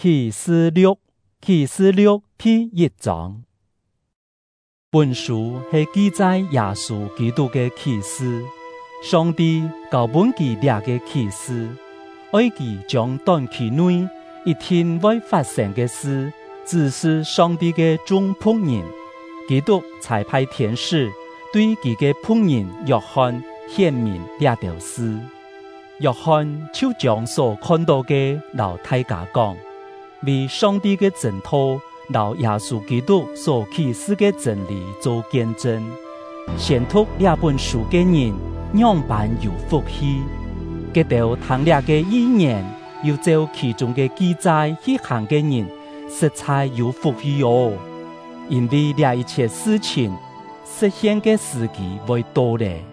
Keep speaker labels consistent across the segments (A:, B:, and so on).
A: 启示录第1章。本书是记载耶稣基督的启示，上帝交本其俩的启示，爱其将短期内一天会发生的事，指示上帝的众仆人。基督差派天使对其嘅僕人約翰顯明這條事。約翰就將所看到嘅老大家講，為上帝嘅真道，老耶穌基督所啟示嘅真理做見證。宣讀這本書嘅人，樣般有福氣。結到聽了嘅意言，要照其中嘅記載去行嘅人，實在有福氣哦。因為這一切事情實現嘅時機會到咧。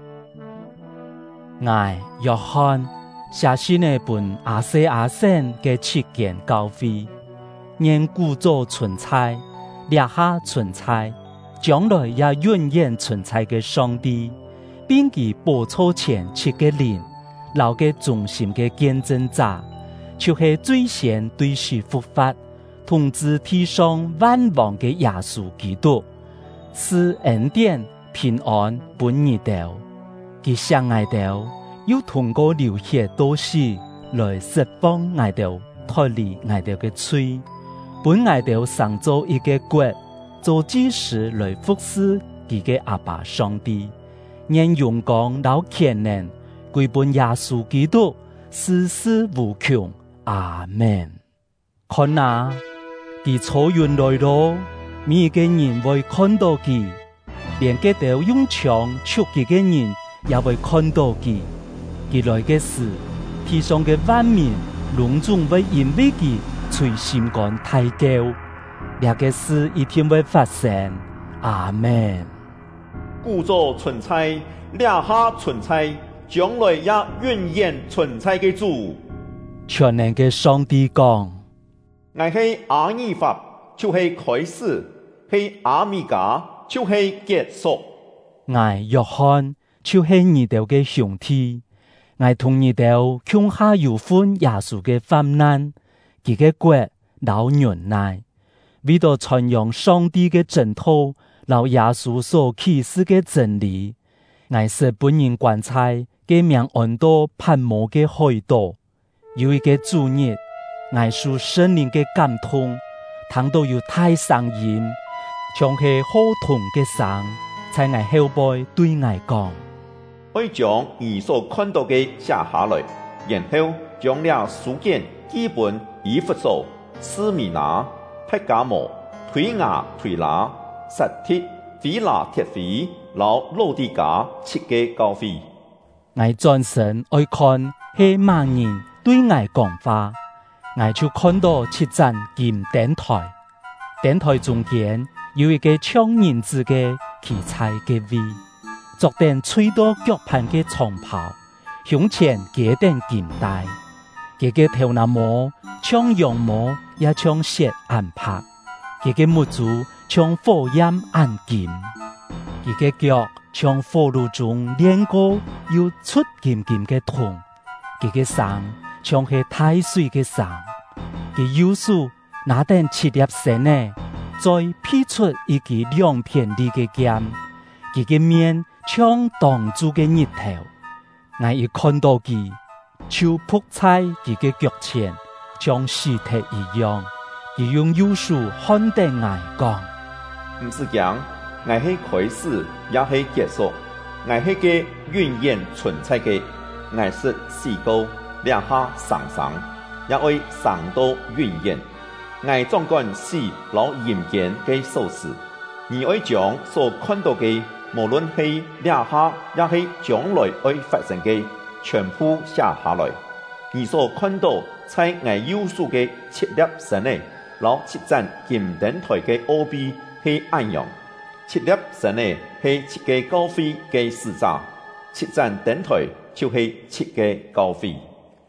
A: 我約翰寫信嚟本亞西亞省嘅7間教會，念古早存在、列下存在、將來也永遠存在嘅上帝，並其報錯前7個靈，留嘅忠心嘅見證者，就是最先對世復活、統治地上萬王嘅耶穌基督，是恩典平安本日道。佢相愛道，又通過流血多死來釋放愛道，脫離愛道嘅罪，本愛道上做一個國，做祭司來服侍佢嘅阿爸上帝，願勇敢老虔誠歸本耶穌基督，世世無窮。阿們。看啊！佢草原來咯，每個人會看到佢，連嗰條用槍戳佢嘅人也會看到佢。佢來嘅事，地上嘅萬民隆重會因為佢隨心肝大叫。這個事一定會發生。阿們。
B: 故作存在，列下存在，將來也永遠存在嘅主。
A: 全能嘅上帝講。
B: 我是阿爾法，就是開始；是阿米加，就是結束。
A: 我約翰，就是你哋嘅兄弟。我同你哋共下有份耶穌嘅患難，佢嘅國老忍耐，為咗傳揚上帝嘅真道，老耶穌所啟示嘅真理。我是本人觀察嘅命安到盼望嘅海島，有一個主日。我受聖靈嘅感動，聽到有大聲音，像係好痛嘅聲，在我後背對我講：
B: 我將你所看到嘅寫下來，然後將了書卷基本以弗所、斯米拿、柏加摩、推雅推拿、撒鐵、腓拉鐵非、老老底嘉7個教會。
A: 我轉身愛看係盲人對我講話。我就看到7盞金燈台，燈台中間有一個像人子嘅奇彩嘅位，昨天吹到腳畔嘅長袍，胸前結頂金帶，佢嘅頭那毛像羊毛，也像雪暗白，佢嘅目珠像火焰暗金，佢嘅腳像火爐中煉過又出金金嘅銅，佢嘅嗓像係大水嘅嗓。佢右手拿定7粒繩呢，再劈出一支2片利嘅劍。佢嘅面像當住嘅日頭，我一看到佢，就撲在佢嘅腳前，像屍體一樣。佢用右手看定我講：
B: 唔是講，我係開始，也係結束，我係嘅永遠存在嘅，我是死過，列下上上。也會上到永遠，我總管死老陰間嘅數事，你會將所看到嘅，無論係列下，也係將來會發生嘅，全部寫下來。你所看到在我右手嘅7粒繩呢，老7盞金燈台嘅奧秘係按樣，7粒繩呢係7個教會嘅使者，7盞燈台就係7個教會。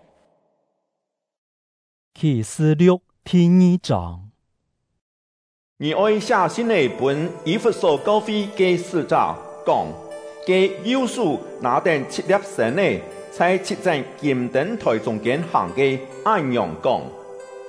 A: 啟示錄第2章。
B: 你愛寫信嚟本以弗所教會嘅使者講，嘅右手拿定7粒繩呢，在7盞金燈台中間行嘅按樣講，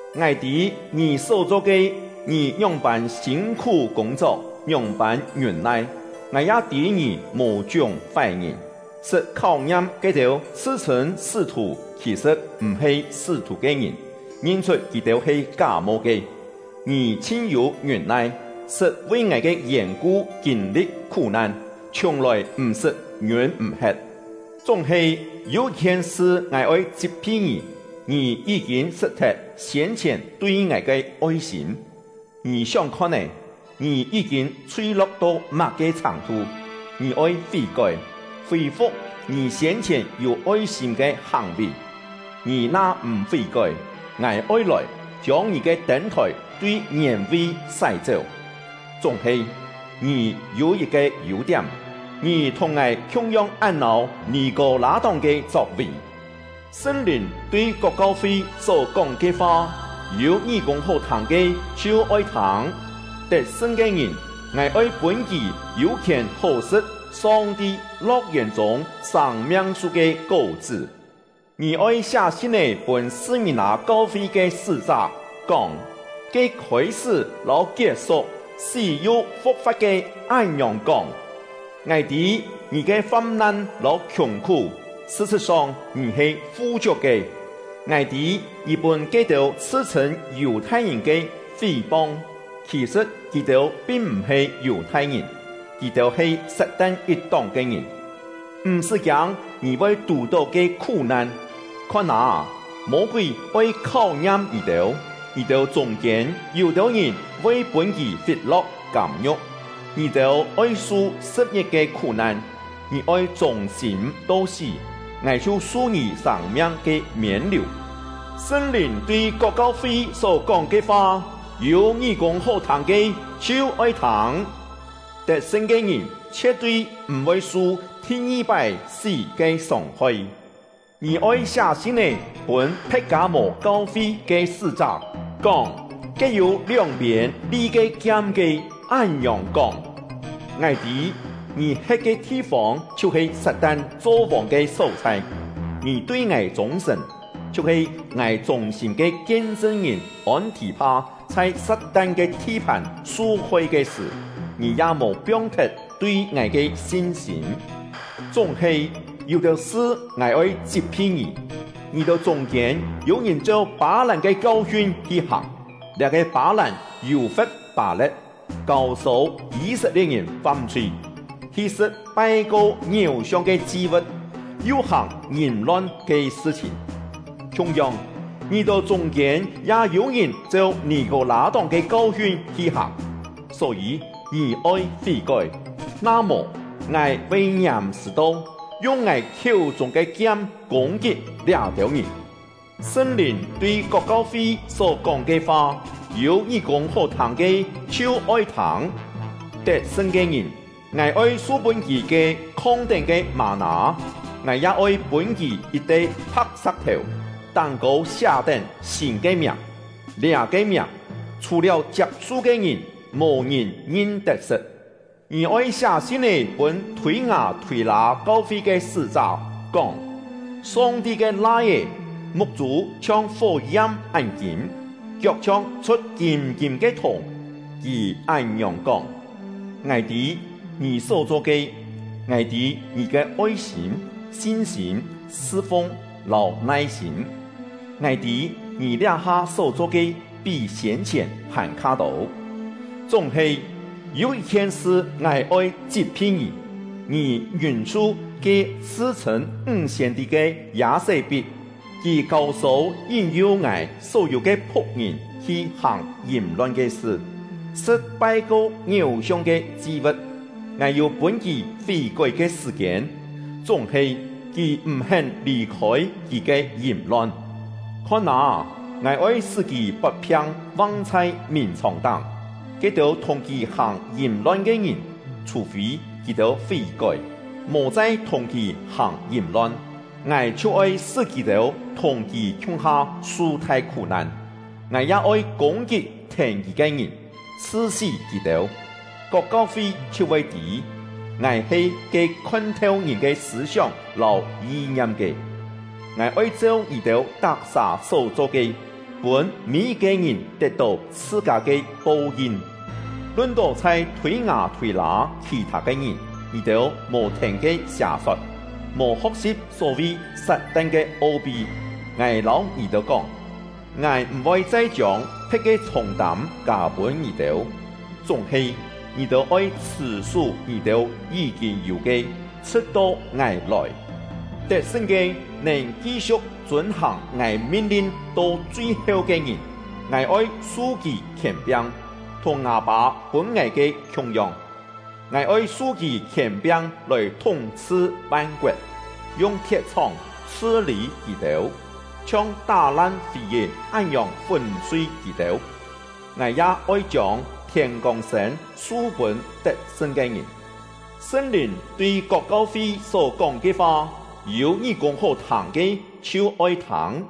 B: 爱弟你所做嘅，你用办辛苦工作，用办忍耐，我也弟你无种坏人，是考验嗰條自稱使徒，其實唔係使徒嘅人，認出佢哋係假冒嘅。你親有忍耐，是為我嘅緣故經歷苦難，從來唔是怨唔吃。總係有件事我愛責備你已經失去先前對我嘅愛心。你想看呢？你已經墜落到乜嘅程度？你愛悔改，恢復你先前有愛心嘅行為。你那唔悔改，我愛來將你嘅燈台對年位曬走。總係你有一個優點，你同我同樣按照尼哥拉黨嘅作為。聖靈對國教會所講嘅話，有義工好聽嘅就愛聽，得勝嘅人，我愛本己有權好食上帝樂園中生命樹嘅果子。你愛寫信嚟本斯米拿教會嘅使者講，佢開始老結束是有復發嘅安陽講，愛弟你嘅患難老窮苦，事實上你係富足嘅。愛弟一本基督自稱猶太人嘅誹謗，其實基督並唔係猶太人，基督係撒旦一黨嘅人。唔是講你會遇到嘅苦難，看哪，魔鬼會考驗伊就中間有的人為本己fit落監獄，伊就愛受10日嘅苦難，你愛忠心到死，我就恕你生命嘅免流。聖靈對國教會所講嘅話，有義工好聽嘅就愛聽，得勝嘅人絕對唔會受天百死嘅傷害。你愛寫信嚟本撇加摩教會嘅使者講，佢有兩邊利嘅劍嘅安陽講，愛弟你喺嘅地方就係撒旦作王嘅所在，你對我忠誠，就係我忠心嘅見證人安提帕在撒旦嘅地盤所會嘅事，你也冇表達對我嘅信心。總係有的事我愛責備你到中間有人做巴蘭嘅教訓去行，那個巴蘭有法巴勒，教唆以色列人犯罪，其實拜過偶像嘅祭物，有行淫亂嘅事情。同樣，你到中間也有人做尼哥拉黨嘅教訓去行，所以你愛悔改。那麼我為嚴實道，用我口中嘅劍攻擊兩條人。聖靈對國教會所講嘅話，有義工好聽嘅就愛聽，得勝嘅人，我愛書本記嘅康定嘅嗎哪，我也愛本記一堆拍石頭，蛋糕下定新嘅名，兩個名，除了接觸嘅人，無人認得識。你愛寫信嚟本推雅推拿教會嘅使者講，上帝嘅來嘅目珠像火焰暗金，腳像出金金嘅銅，而安陽講，愛弟你所做嘅，愛弟你嘅愛心、信心、侍奉、老耐心，愛弟你兩下所做嘅比先前還卡到，總係。有一件事我愛責備你允許嘅自稱5賢弟嘅亞瑟必，佢教唆引誘我所有嘅僕人去行淫亂嘅事，失敗過偶像嘅祭物，我有本己悔改嘅時間，總係佢唔肯離開佢嘅淫亂。看哪，我愛使佢不偏枉在眠床當。佢哋同佢行淫亂嘅人，除非佢哋悔改，無再同佢行淫亂，我就愛使佢哋同佢共下舒泰苦難，我也愛攻擊聽佢嘅人，刺死佢哋。國教會就會知，我係嘅困透人嘅思想留意念嘅，我愛照佢哋特撒所做嘅， 本每一个人得到自家的报应。论到在推牙推拿其他的人，伊就无停嘅邪说，无学习所谓撒旦嘅奥秘。我老伊就讲，我唔会再将迄個重擔加本伊就，總係伊就愛持守伊就已經有嘅出到我來，得勝嘅能繼續遵行我命令到最後嘅人，我愛書記權柄，同阿爸本我嘅窮樣，我愛書記權柄來統治萬國，用鐵槍處理伊就。將打爛飛嘅安陽粉碎其頭，我也愛將天降神書本得勝嘅人。聖靈對國教會所講嘅話，有你講好聽嘅就愛聽。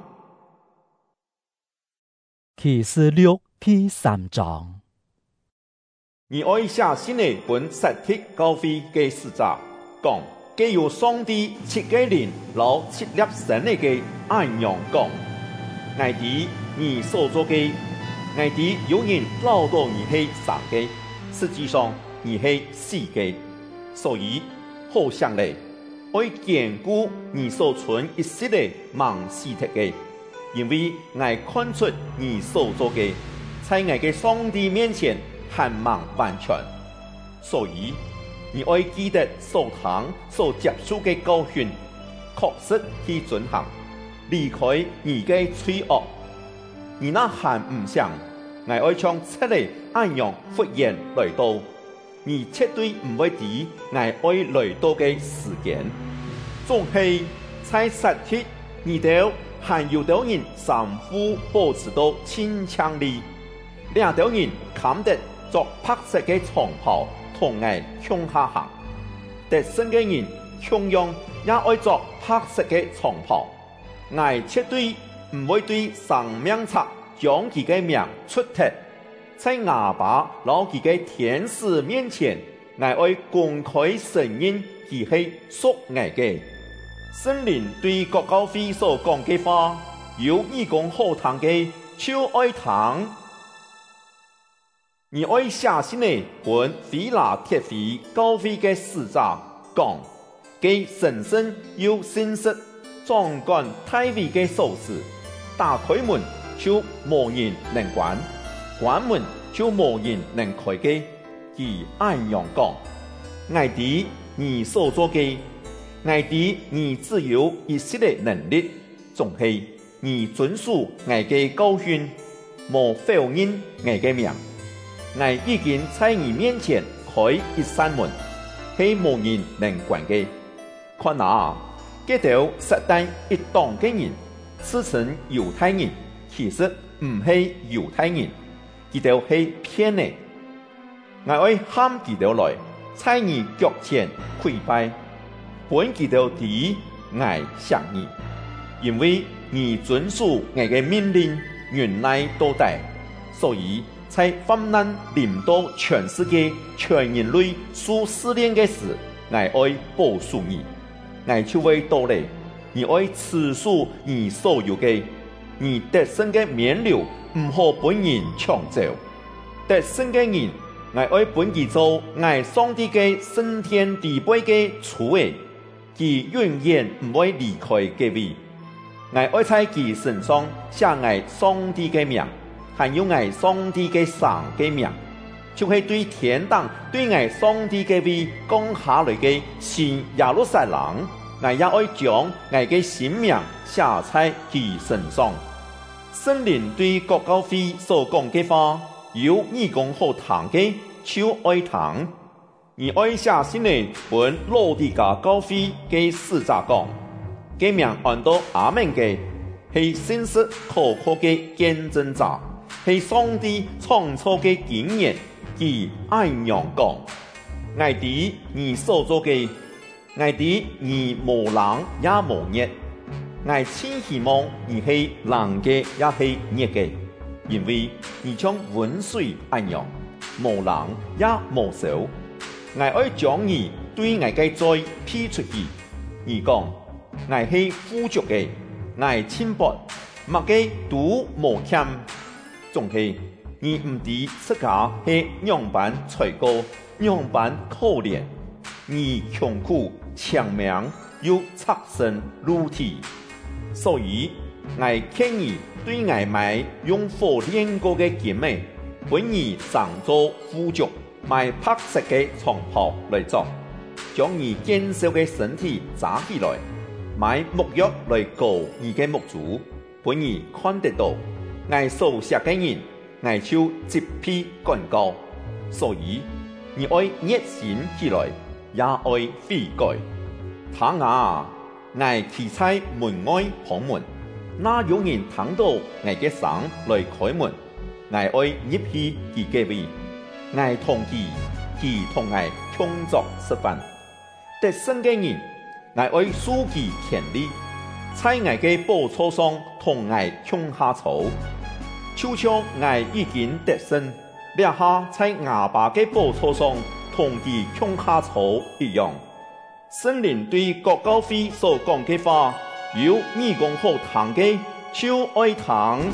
A: 啟示錄第3章，
B: 你愛寫新嘅本實體教會嘅使者講。既有上帝7個靈老7粒神嚟嘅安陽講，我哋你所做嘅，我哋有人撈到你係3個，實際上你係4個，所以好想嚟，愛堅固你所存一息嘅盲視體嘅，因為我看出你所做嘅，在我嘅上帝面前還盲完全，所以。你愛記得所聽所接受嘅教訓，確實去遵行，離開你嘅罪惡。你那還唔想，我愛從出嚟安陽忽然來到，你絕對唔會知我愛來到嘅時間。總係在實體，你哋還有啲人相互保持到親強力，兩條人砍得作白色嘅長袍。同我向下行，得勝嘅人同樣也愛作黑色嘅長袍。我絕對唔會對生命冊將佢嘅名出帖，在亞爸老佢嘅天使面前，我愛公開承認佢係屬我嘅。聖靈對國教會所講嘅話，有你講好聽嘅就愛聽。你愛寫信嘅本腓拉鐵非教會嘅使者講，佢神聖又信實，掌管大衛嘅鎖匙，打開門就無人能關，關門就無人能開嘅。佢安陽講，我知你所做嘅，我知你只有一息嘅能力，總係你遵守我嘅教訓，無否認我嘅名。我已經在你面前開一扇門，係無人能關嘅。看啊，這條撒旦一黨嘅人，自稱猶太人，其實唔係猶太人，佢哋係騙嘅。我愛喊佢哋來，在你腳前跪拜，本佢哋知我想你，因為你遵守我嘅命令，原來到底，所以。在患難臨到全世界、全人類所試煉嘅時，我愛保守你，我就會到嚟。你愛持守你所有嘅，你得勝嘅冕旒唔可本人搶走。得勝嘅人，我愛本佢做我上帝嘅升天地位嘅主嘅，佢永遠唔會離開嘅位。我愛在佢身上寫我上帝嘅名。還有我上帝嘅神嘅名，就係對天堂對我上帝嘅位降下來嘅新耶路撒冷，我也愛將我嘅新名寫在佢身上。聖靈對國教會所講嘅話，有你講好聽嘅就愛聽。而愛寫信嘅本羅底加教會嘅使者講，嘅名按到阿門嘅係信實可靠嘅見證者。係上帝創造嘅經驗，佢安陽講，我知你所做嘅，我知你無冷也無熱，我真希望你係冷嘅也係熱嘅，因為你將溫水安陽，無冷也無sau，我愛將你對我嘅罪批出去，你講我係富足嘅，我係清薄。 物嘅都无欠，总系你唔知自家系样板才高，样板可怜，你穷苦强命又侧身入体，所以我建议对外卖用火炼过嘅姐妹，本而上做副脚，买白色嘅长袍来做，将你健硕嘅身体扎起来，买木药来膏你嘅木足，本而看得到，我所食嘅人，我就接批干高，所以你爱热心起来，也爱悔改。他我企在门外旁门，那有人听到我嘅聲來開門，我愛入去佢嘅位，我同佢同我共作食飯。得勝嘅人，我愛輸佢權利，在我嘅寶座上同我共下草，就像我已經得勝，立下在亞爸嘅寶座上同佢共下草一樣。聖靈對國教會所講嘅話，有義工好聽嘅，就愛聽。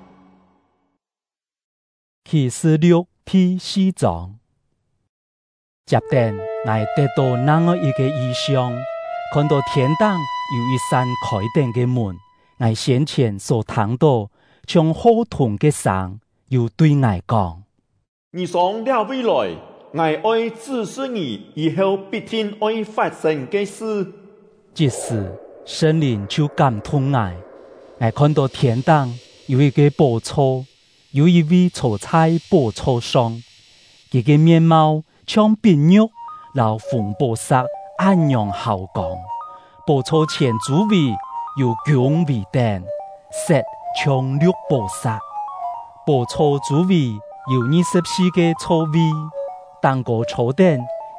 A: 啟示錄第4章，接定我得到那麼一個異象，看到天堂有一扇開定嘅門，我先前所聽到像好同嘅聲，又對我講：
B: 你上了未來。我愛指示你以後必定愛發生嘅事。
A: 即時聖靈就感動我看到天堂有一個寶座，有一位坐在寶座上，佢嘅面貌像碧玉，老紅寶石暗陽好光。寶座前周圍有光為燈，色像綠寶石。寶座周圍有24個座位。當個坐墊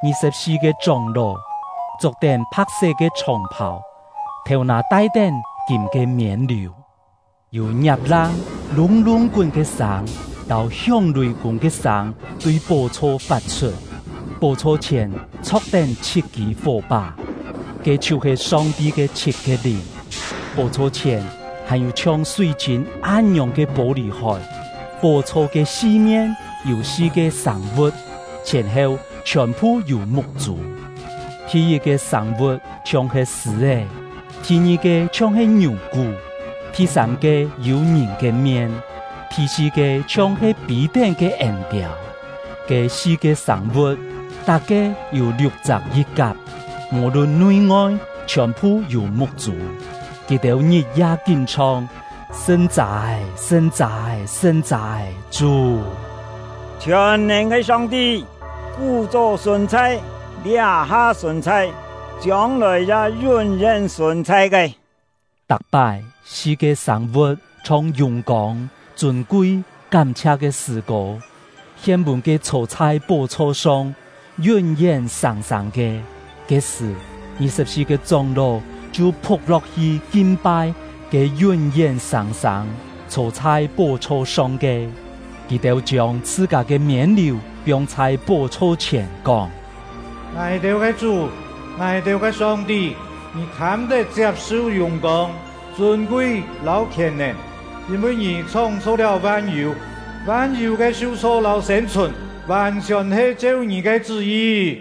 A: 24個長老，着頂白色嘅長袍，頭拿戴頂金嘅面料，有葉浪隆隆滾嘅聲，到響雷滾嘅聲對寶座發出。寶座前坐頂7支火把，佢就是上帝嘅7個靈。寶座前還有像水晶暗陽嘅玻璃海，寶座嘅四面有4個生物。前後全部有木柱，第一個生物像係獅子，第二個像係牛骨，第三個有人嘅面，第四個像係比頂嘅顏調。這4個生物大概有6隻一甲，無論內外全部有木柱，佢哋日夜吟唱，聖哉，聖哉，聖哉，主！
C: 全能嘅上帝。故作順差，立下順差，將來也永遠順差嘅。
A: 特拜4個生物，從勇敢、尊貴、感謝嘅詩歌，獻滿嘅坐在寶座上，永遠常常嘅。這時24個長老就撲落去敬拜嘅永遠常常坐在寶座上嘅，佢哋將自家嘅面料。用在寶座前講：
D: 愛哋嘅主，愛哋嘅上帝，你堪得接受榮光、尊貴、老權能，因為你創造了萬有，萬有嘅受造老生存，完全係照你嘅旨意。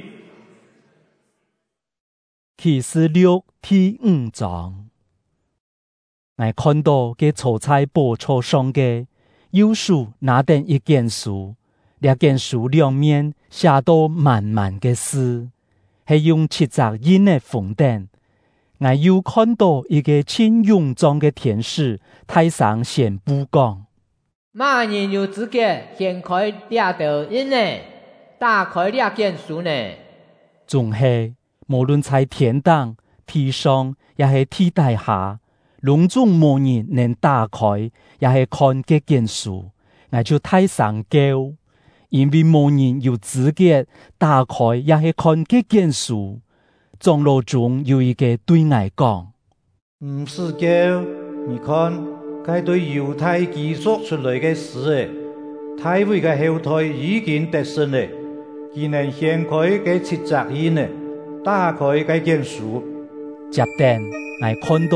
A: 啟示錄第5章，我看到嘅坐在寶座上嘅，有書拿定一件書。這件書兩面寫到滿滿嘅詩，係用7隻印嘅封頂。我又看到一個千勇壯嘅天使，台上宣布講：
E: 乜人有資格掀開這道印呢？打開這件書呢？
A: 總係無論在天堂、地上，也係地底下，攏總無人能打開，也係看這件書。我就台上叫。因為無人有資格打開也係看這件書，長老中有一個對我講：
D: 唔是叫你看，該對猶太記述出來嘅事，大衛嘅後代已經得勝了，佢能掀開嘅7隻印呢，打開這件書。
A: 接定我看到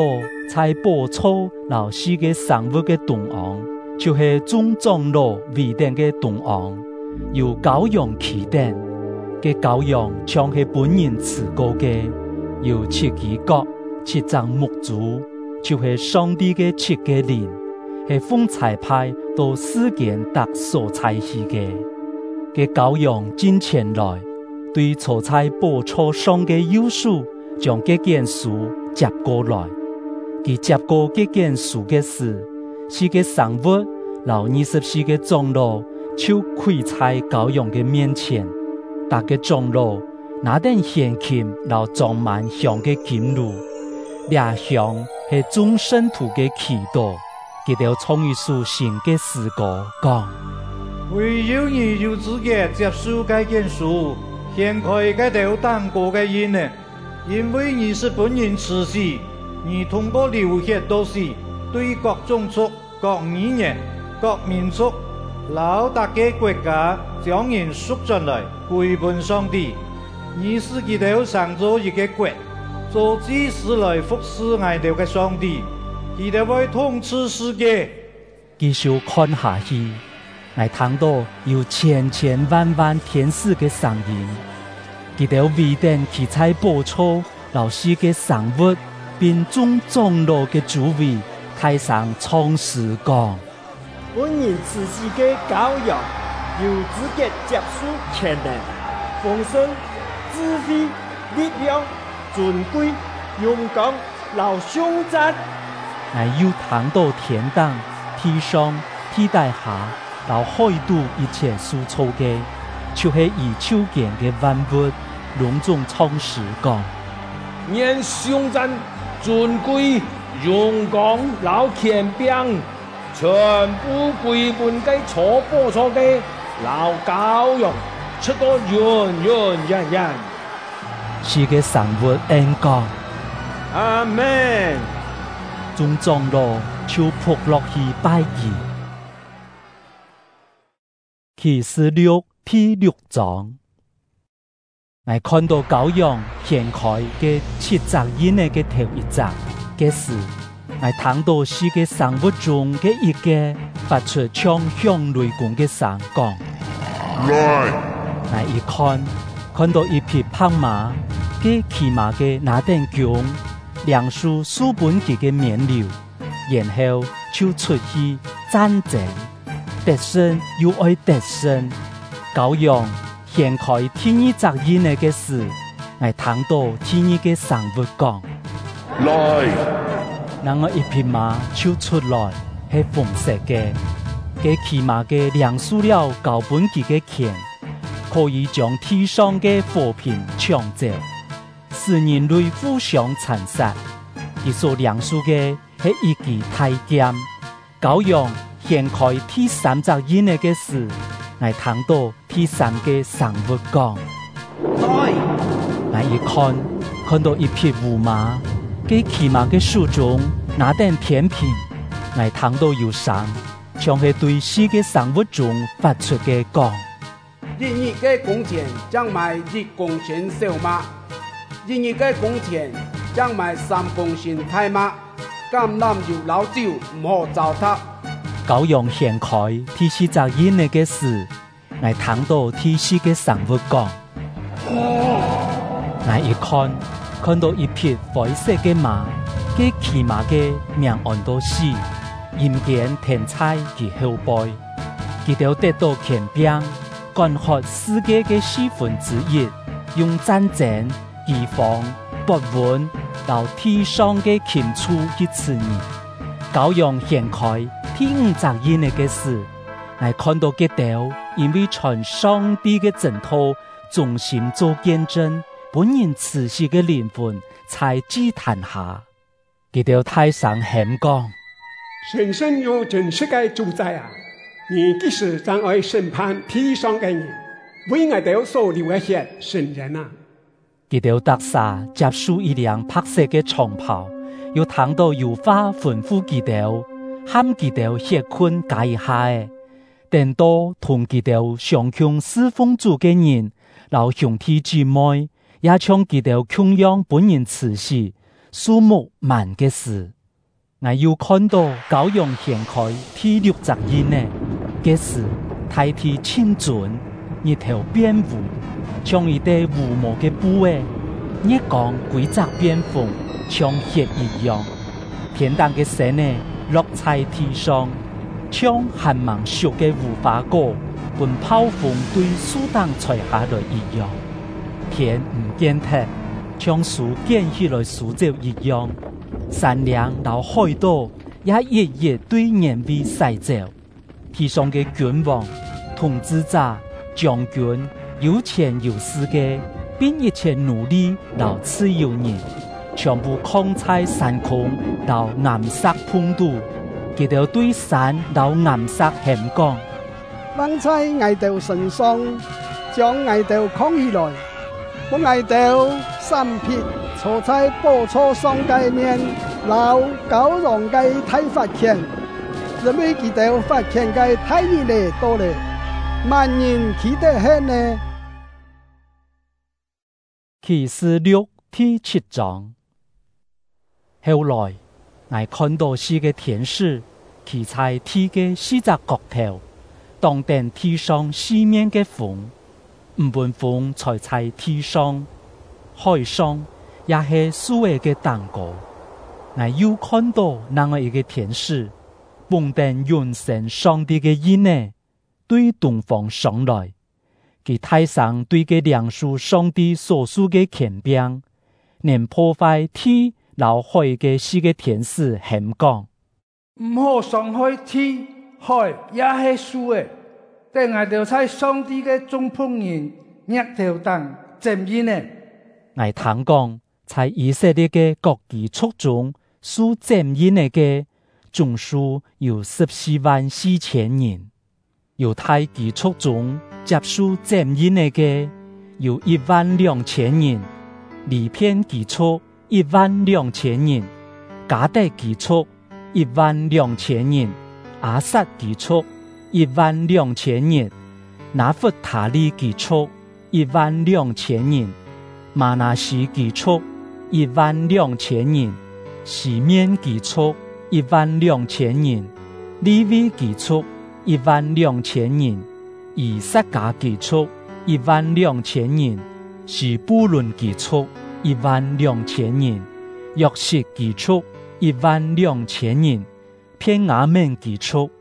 A: 在宝座老四个生物嘅同昂，就是众长老为定嘅同昂，由羔羊起定嘅羔羊，像係本人持過嘅，由7支角、7張木柱，就是上帝嘅7個靈，係風彩派到世間特所採去嘅。嘅羔羊進前來，對坐在寶座上嘅幼樹，將這件書接過來。佢接過這件書嘅事，是個生物，老24個長老就跪在羔羊嘅面前，大個長老拿定獻金，老裝滿香嘅金爐，倆香係眾聖徒嘅祈禱，佢哋創一首新嘅詩歌講。
D: 唯有你有資格接受這件書，掀開這條當過嘅印呢，因為你是本人慈禧，你通過流血都是對各種族、各語言、各民族、老大嘅國家將人贖進來歸本上帝。你是佢哋上咗一個國，做祭司來服侍我哋嘅上帝，佢哋會統治世界。
A: 繼續看下去。我聽到有千千萬萬天使嘅聲音，佢哋為定企在寶座老師嘅生物，並眾長老嘅主位，台上唱詩講：
F: 本人慈禧嘅羔羊，有資格接受權能、豐盛、智慧、力量、尊貴、勇敢、老雄讚。
A: 我又聽到天堂、地上、地底下。到海度一切所造嘅，就是以手見嘅萬物，隆重唱詩講：
G: 願雄讚、尊貴、勇敢、老權柄，全部歸本嘅坐寶座嘅老羔羊，直到永永遠遠。
A: 是個生物應講：
C: 阿們。
A: 眾長老就仆落去拜祭。啟示錄第6章，我看到羔羊掀開嘅7隻印嘅頭一隻嘅時，我聽到4個生物中嘅一個發出像響雷公嘅聲講：來！我看到一匹白馬，嘅騎馬嘅拿定弓，兩束數本幾嘅面流，然後就出去戰爭。得勝又愛得勝，羔羊掀開第2隻印嘅時，我聽到第2個生物講：來！然後一匹馬就出來，係紅色嘅，嘅騎馬嘅兩束了高本幾嘅劍，可以將地上嘅和平搶走，使人類互相殘殺。佢所兩束嘅係一支大劍，羔羊掀開第3隻印嘅時，我聽到第3個生物講：來！我一看到一匹烏馬，嘅騎馬嘅手中拿定天平，我聽到有聲，像係對4個生物中發出嘅講：
H: 任意嘅工錢將賣1公斤小馬，任意嘅工錢將賣3公斤大馬，橄欖油老酒唔好糟蹋。
A: 羔羊掀開第4隻印嘅時，我聽到第4個生物講：我一看到一匹灰色嘅馬，嘅騎馬嘅命案到死，陰間天彩其後背，佢哋得到權柄，干涉世界嘅1/4，用戰爭、饑荒、不穩到地上嘅禽畜去吃人。羔羊掀開第5隻印嘅時，我看到佢哋因為傳上帝嘅正道，忠心做見證，本人慈禧嘅靈魂在祭壇下，佢哋台上喊講：
I: 神聖有真實嘅主宰啊！你幾時將愛審判地上嘅人，為我哋所流嘅血聖人啊！
A: 佢哋特撒接受一輛白色嘅長袍，又聽到有話吩咐佢哋，喊佢哋血困解一下嘅，等到同佢哋相向侍奉主嘅人，老兄弟姊妹也將佢哋供養本人慈禧數目萬嘅事。 我又看到羔羊掀开第六隻印呢，這時大地清準，日頭變烏，像一塊烏毛嘅布誒，日光規則變紅，像血一樣。天堂嘅神呢落在地上，像寒芒熟嘅無花果，伴暴風對樹當吹下來一樣。天唔見體，像樹建起來樹苗一樣。山嶺到海島也日日對人為洗澡，地上嘅君王、統治者、將軍、有錢有勢嘅，並一切奴隸到自由人，全部扛在山空到岩石碰度，佢哋對山到岩石喊講：
F: 放在崖頭身上，將崖頭扛起來，把崖頭三撇。坐在寶座上界面，老羔羊界太發現，因為佢哋發現界太熱烈多咧，萬人企得很呢。
A: 啟示錄第7章。後來，我看到是個天使，企在地嘅四隻角頭，當定地上四面嘅風，唔本風才在地上、海上。也是所謂嘅蛋糕，我又看到那麼一個天使，蹦定永生上帝嘅印呢，對東方上來，佢太上對嘅梁樹上帝所屬嘅權柄，能破壞天老海嘅四個天使喊講：
D: 唔好傷害天海，也是樹嘅，但我哋在上帝嘅眾僕人額頭當證印呢。
A: 我聽講。在以色列嘅各基礎中，數證印嚟嘅總數有144000人；猶太基礎中接受證印嚟嘅有12000人；利片基礎12000人；迦得基礎12000人；亞薩基礎12000人；拿弗他利基礎12000人；瑪拿西基礎12000人，西面基礎12000人，利未基礎12000人，以撒迦基礎12000人，西布倫基礎12000人，約瑟基礎12000人，便雅憫基礎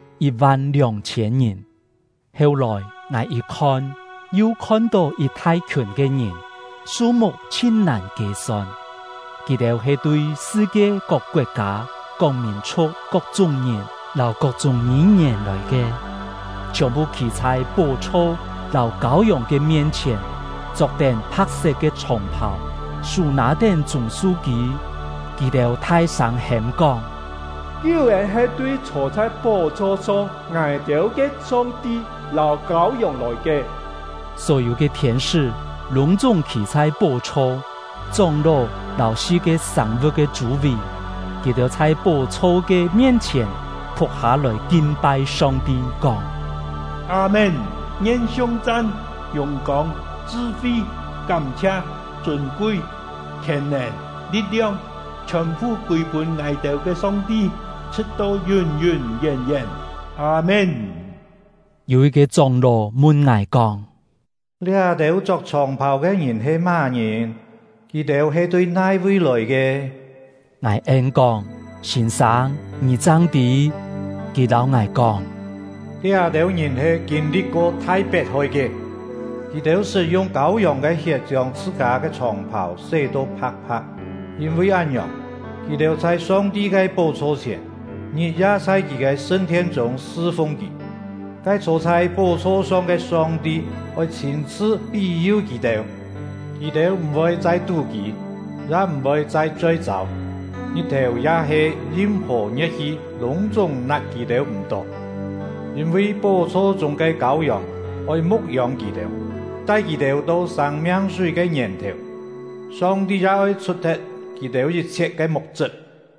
A: 12000人。後來我一看，又看到一大群嘅人，數目千難計算。佢哋係對世界各國家、各民族、各種人、由各種語言來嘅，全部企在寶座、由羔羊嘅面前，着定白色嘅長袍，手拿定總書記，佢哋太上喊講：
I: 叫人係對坐在寶座上崖頭嘅上帝、由羔羊來嘅。
A: 所有嘅天使隆重企在寶座。長老老師嘅生活嘅主位，佢哋在寶座嘅面前仆下來敬拜上帝，講：
J: 阿們！願頌讚、榮光、智慧、感謝、尊貴、權能、力量，全部歸本崖頭嘅上帝，直到永永遠遠。阿們！
A: 有一個長老問我講：
D: 呢度着長袍嘅人係乜人？佢哋係對哪位來嘅？
A: 我應講：先生，你爭啲。佢老我講：
D: 呢度人係經歷過太迫害嘅，佢哋是用羔羊嘅血將自家嘅長袍洗到白白，因為咁樣，佢哋在上帝嘅寶座前，日夜在佢嘅聖殿中侍奉佢。該坐在寶座上嘅上帝會親自庇佑佢哋。佢哋唔會再妒忌，也唔會再追責，日頭也係任何日氣隆重拿佢哋唔到，因為寶座中嘅羔羊會牧養佢哋，帶佢哋到生命水嘅源頭，上帝也會出剔佢哋一切嘅目的。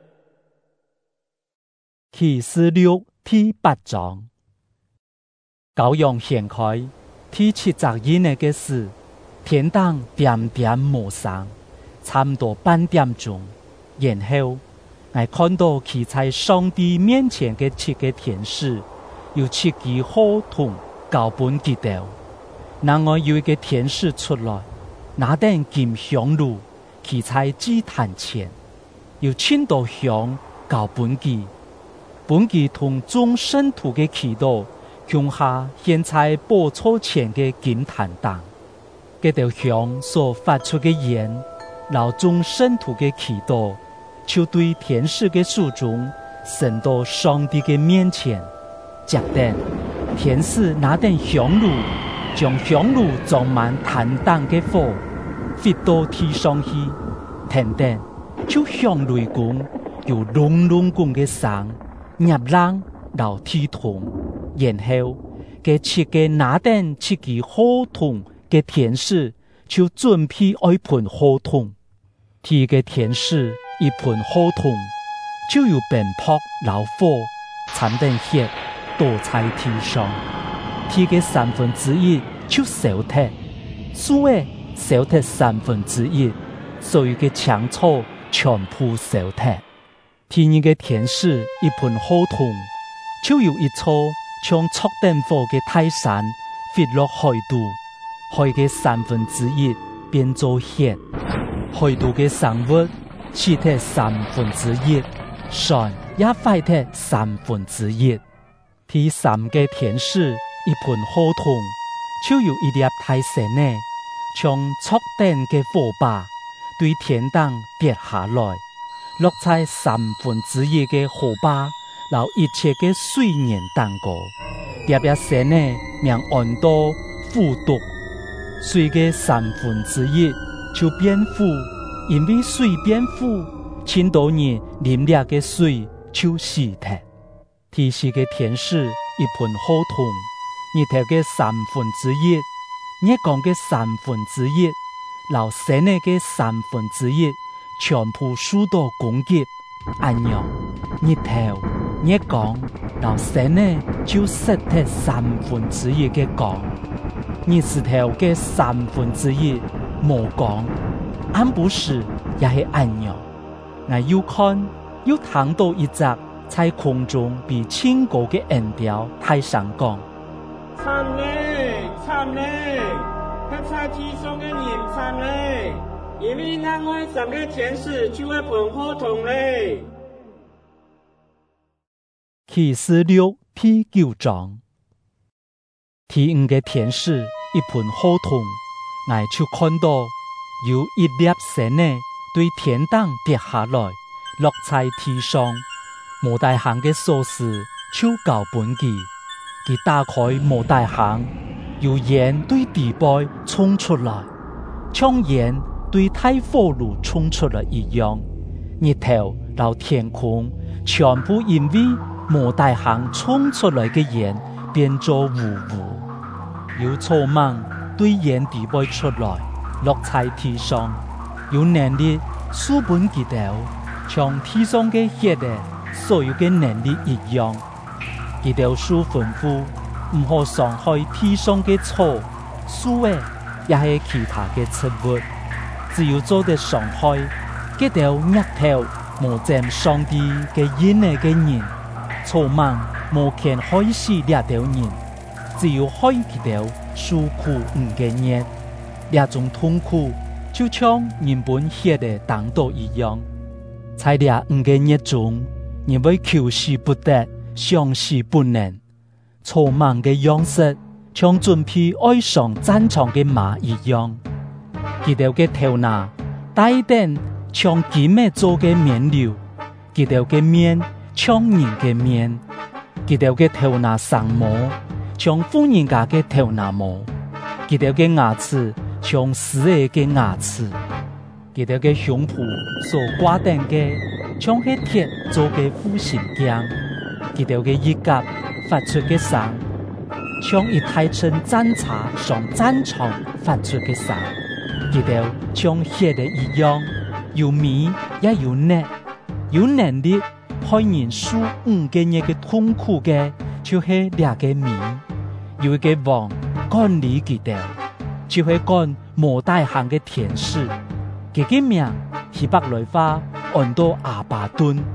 A: 啟示錄第8章，羔羊掀開第7隻印嘅時，天堂點點冒sáng，差唔多半點鐘，然後我看到其在上帝面前的7个天使，有7支火筒交本记到。然后有一个天使出来，拿点金香炉，其在祭坛前，有10道香交本记。本记同众圣徒的祈祷，向下献在宝座前的金坛当。这道香所发出的烟，老众圣徒的祈祷，就对天使的手中升到上帝的面前。接着，天使拿点香炉，将香炉装满坛当的火，飞到天上去。停等，就像雷公，有隆隆公的声。入浪到天堂，然後嘅7個拿定7支火筒嘅天使就準備一盤火筒，天嘅天使一盤火筒就有鞭炮老火，殘定血倒在天上，天嘅1/3就燒脱，樹嘅燒脱1/3，所有嘅青草全部燒脱。天二嘅天使一盤火筒，就有一座像觸電火嘅大山飛落海度，海嘅1/3變做血，海度嘅生物死脱1/3，山也壞脱1/3。第3個天使一盤火筒，就有一粒大石呢，像觸電嘅火把對天堂跌下來。落在1/3嘅火把，留一切嘅水源當過，粒石呢名按到腐毒，水嘅1/3就變腐，因為水變腐，千多年啉了嘅水就死脱。第4個天使一盤火筒，日頭嘅1/3，日光嘅1/3，留石呢嘅1/3。全部受到攻擊，按樣日頭、日光，然後神呢就失去1/3嘅光，日石頭嘅1/3冇光，按不是也係按樣。我又看又聽到一隻在空中比千高嘅音調大聲講：
F: 慘嘞，慘嘞，佢在天上嘅人慘嘞！因為那位3個天使就會噴火筒嘞。
A: 啟示錄第9章，第5個天使一噴火筒，我就看到有一粒石呢對天堂跌下來，落在地上。摩大行嘅鎖匙就交本記，佢打開摩大行，有煙對地背衝出來，像煙對大火爐衝出來一樣，日頭到天空全部因為摩大行衝出來嘅煙變作霧霧，有草蜢對煙地背出來，落在地上，有能力書本記到，像地上嘅血嘅所有嘅能力一樣，記到書吩咐唔可傷害地上嘅草、樹嘅，也係其他嘅植物。只要做得傷害，這條日頭無佔上帝嘅恩愛嘅人，草蜢無權害死這條人，只要害佢條受苦嘅人，這種痛苦就像原本血的當道一樣。在這5個日中，人為求死不得，想死不能，草蜢嘅樣式像準備愛上戰場嘅馬一樣。佢哋嘅頭拿帶頂像金嘅做嘅面料，佢哋嘅面像人嘅面，佢哋嘅頭拿上毛像婦人家嘅頭拿毛，佢哋嘅牙齒像獅子嘅牙齒，佢哋嘅胸脯所掛頂嘅像係鐵做嘅護心鏡，佢哋嘅衣甲發出嘅聲像一大群戰車上戰場發出嘅聲。佢哋像血的一樣，有美也有膩，有能力害人受5個月嘅痛苦嘅，就係2個美。有一個王管理佢哋，就係管摩大行嘅天使，佢嘅名希伯來話按到阿巴頓，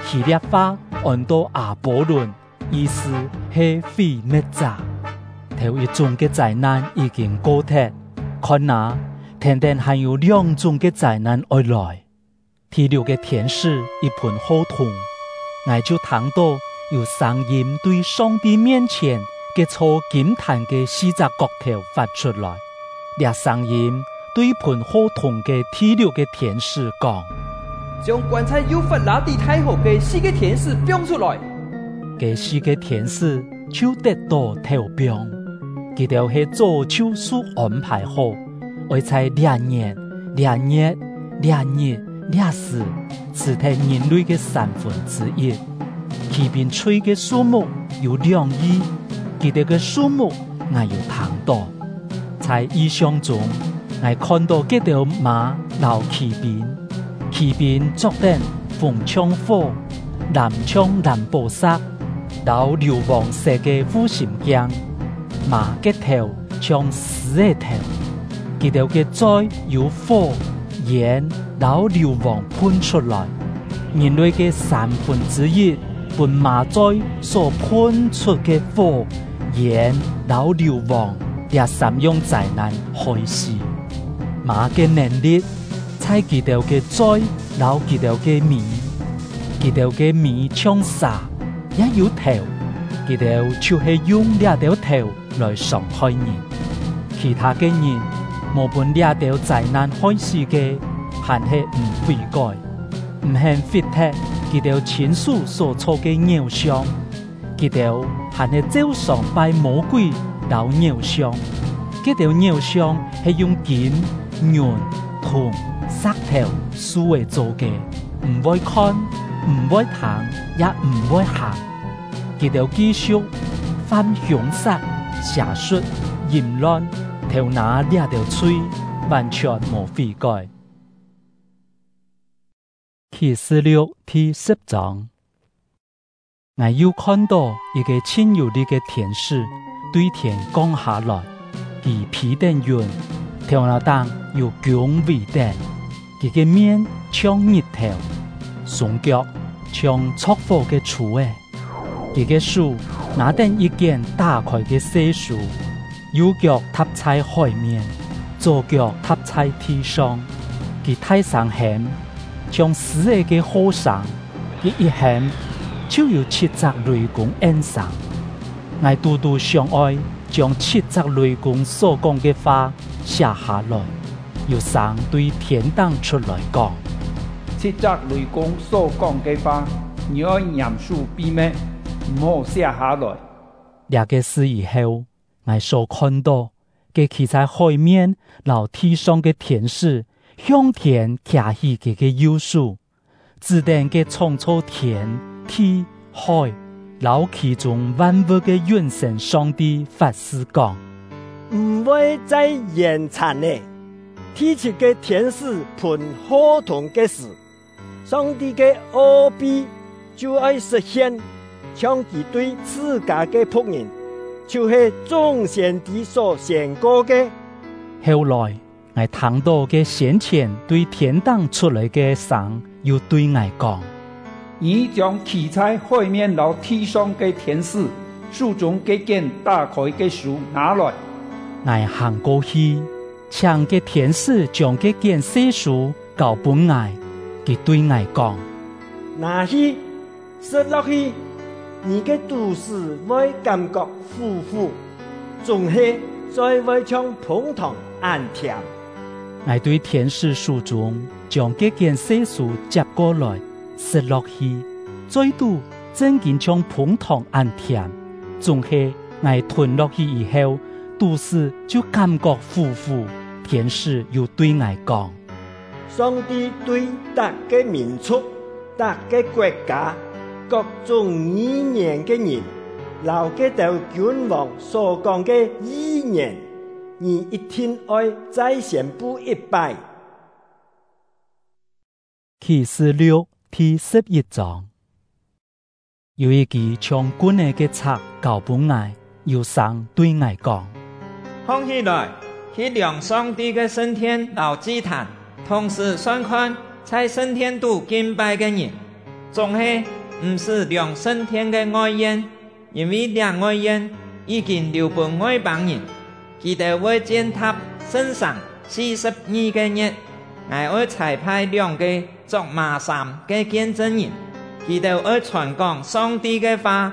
A: 希腊话按到阿波伦，意思是毁灭者。头一种嘅灾难已经过脱，看那天天还有2种嘅灾难而来。第6嘅天使一盆好痛，我就听到有声音对上帝面前嘅坐金坛嘅4隻角頭發出來。這聲音對盆好痛嘅第6嘅天使講：
K: 將棺材有法拉底太后嘅4個天使變出來。
A: 嘅4個天使就得到投標，佢哋係早就所安排好，會在2年、2日、2日、2時，只睇人類嘅1/3。其邊吹嘅數目有2億，佢哋嘅數目我有聽到。在異象中，我看到幾條馬留騎兵作等紅槍火、藍槍藍寶石，留流黃色嘅護心鏡，馬嘅頭像獅嘅頭，佢哋嘅嘴有火、煙、流黃噴出來，人類嘅1/3被馬嘴所噴出嘅火、煙、流黃。也3樣災難開始，馬嘅能力，在佢哋嘅嘴，留佢哋嘅面，佢哋嘅面像沙，也有頭，佢哋就係用2條頭來傷害人。其他嘅人，無本2條災難開始嘅，還係唔悔改，唔肯fit踢佢哋親手所做嘅偶像，佢哋還係照常拜魔鬼。到偶像，這條偶像係用金、銀、銅、石頭、樹嚟做嘅，唔會看，唔會聽，也唔會行。這條技術犯凶殺、邪術、淫亂，頭拿2條嘴，完全無悔改。啟示錄第10章，我又看到一個千有力嘅天使。對天降下來，其披頂雲，頭那當有強為頂，佢嘅面像日頭，雙腳像燭火嘅柱誒，佢嘅手拿定一件打開嘅細書，右腳踏在海面，左腳踏在地上，佢太上險，像死嘅火上，佢一險就有7隻雷公恩上。我獨獨相愛，將7隻雷公所講嘅話寫下來，又上對天堂出來講
L: ：7隻雷公所講嘅話，你要嚴肅秘密，唔好寫下來。
A: 這個事以後，我所看到嘅企在海面、留地上嘅天使，向天舉起佢嘅右手，指定嘅創造天地海。老其中萬物嘅元神上帝發誓講：
F: 唔會再延長呢。第7嘅天使盤合同嘅事，上帝嘅奧秘就要實現，像佢對自家嘅僕人，就是眾先知所宣告嘅。
A: 後來我聽到嘅先前對天堂出來嘅聲，又對我講。
L: 你將騎在海面到地上嘅天使手中嘅件打開嘅書拿來。
A: 我行過去，搶嘅天使將嘅件細書交本我，佢對我講：
F: 拿去，食落去，你嘅肚子會感覺苦苦，仲係再會像碰糖安甜。
A: 我對天使手中將嘅件細書接過來。食落去，再度真見像碰糖安甜，仲係我吞落去以後，肚子就感覺苦苦。天使又對我講：
F: 上帝對各個民族、各個國家、各種語言嘅人，留嘅到君王所講嘅語言，你一定愛再宣布一拜。
A: 啟示錄第11章，有一個從軍內嘅賊交本我，又上對我講：
M: 放起來，去量上帝嘅聖殿老祭壇，同時宣看在聖殿度敬拜嘅人， 总是唔是量升天嘅爱宴，因为量爱宴已经留俾外邦人，佢哋會踐踏身上42個日，我會裁派2個作馬三嘅見證人，佢哋會傳講上帝嘅話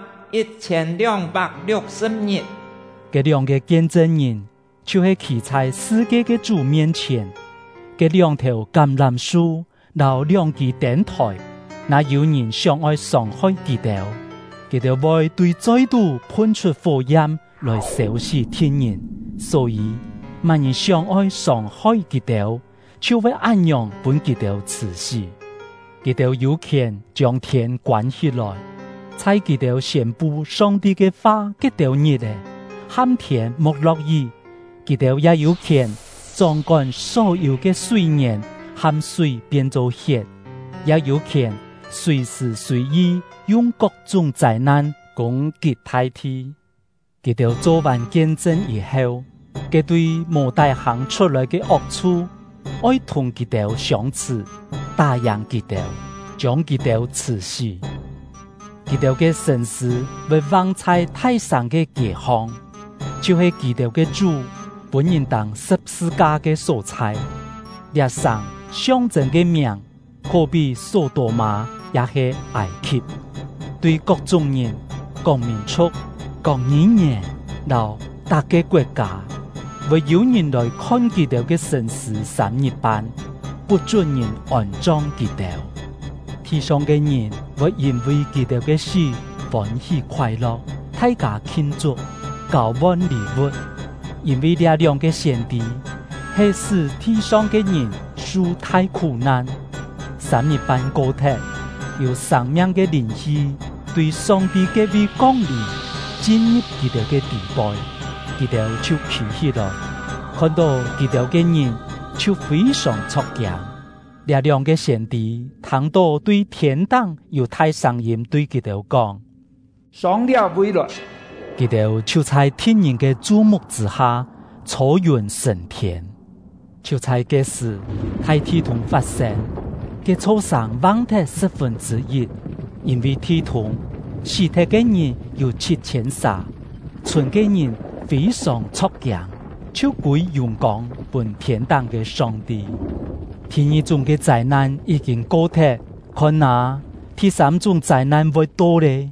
M: 1260日。
A: 這2個見證人就是企在世界嘅主面前，這2條橄欖樹，然後2支燈台，那有人想愛傷害佢哋會對再度噴出火焰來燒死天人，所以萬人想愛傷害佢哋，就會按樣本佢哋處死。佢哋有權將天關起來，在佢哋宣布上帝嘅話嘅條日咧，喊天莫落雨。佢哋也有權掌管所有嘅水源，喊水變做血，也有權隨時隨意用各種災難攻擊代替。佢哋做完見證以後，佢對無大行出來嘅惡處，愛同佢哋相似，打贏佢哋，將佢哋處死。佢哋嘅神使會放在太上嘅地方，就係佢哋嘅主本人當十字架嘅所在。列上象徵嘅名，可比索多瑪也係埃及。對各種人、各民族、各語言，到大個國家，會有人來看佢哋嘅神使3日班，不准人安葬佢哋。天上嘅人會因為佢哋嘅死歡喜快樂，大家慶祝，交換禮物。因為這2個先知係使天上嘅人受太苦難。3日班高鐵有生命嘅靈氣，對上帝嘅位降臨，進入佢哋嘅地步，佢哋就企起來，看到佢哋嘅人就非常觸驚。這2個先知聽到對天堂有大聲音對佢哋講：
L: 上了未來。
A: 佢哋就在天人嘅注目之下，坐雲升天。就在這時，大天堂發生，佢坐上旺特1/10，因為天堂死體嘅人有7300，存嘅人非常觸驚，就歸榮光本天堂嘅上帝。天2種嘅災難已經過脫，看哪，第3種災難會到咧。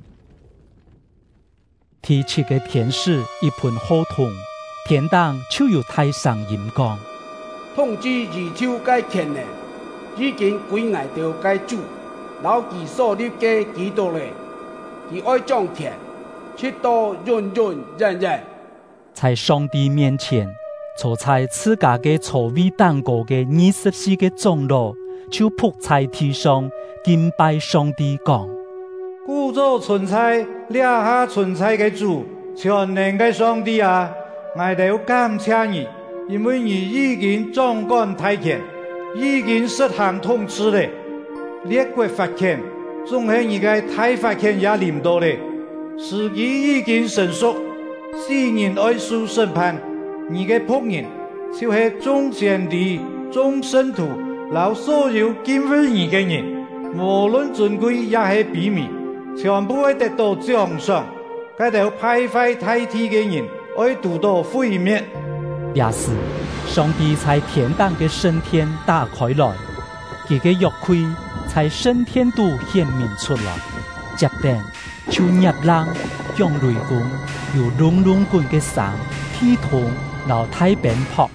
A: 第7個天使一噴火筒，天堂就有大聲音講：
H: 統治二手嘅權能已經歸挨到嘅主，老其所立嘅基督咧，佢愛將權直到永永遠遠。
A: 在上帝面前，坐在自家嘅座位當過嘅24個長老，就仆在地上敬拜上帝講：
D: 故作存在，掠下存在嘅主，全能嘅上帝啊！我哋感謝你，因為你已經掌管大權，已經實行統治咧。列國法權，總係你嘅大法權也臨到咧。時機已經成熟，世人愛受審判。你嘅僕人，就係眾先知、眾聖徒，留所有敬畏你嘅人，無論尊貴也係卑微，全部會得到獎賞。佢哋派壞大地嘅人，會得到毀滅。
A: 也是上帝在天堂嘅升天打開來，佢嘅約櫃在升天度顯明出來，接定就熱浪，用雷公有隆隆棍嘅聲，天堂老太鞭炮。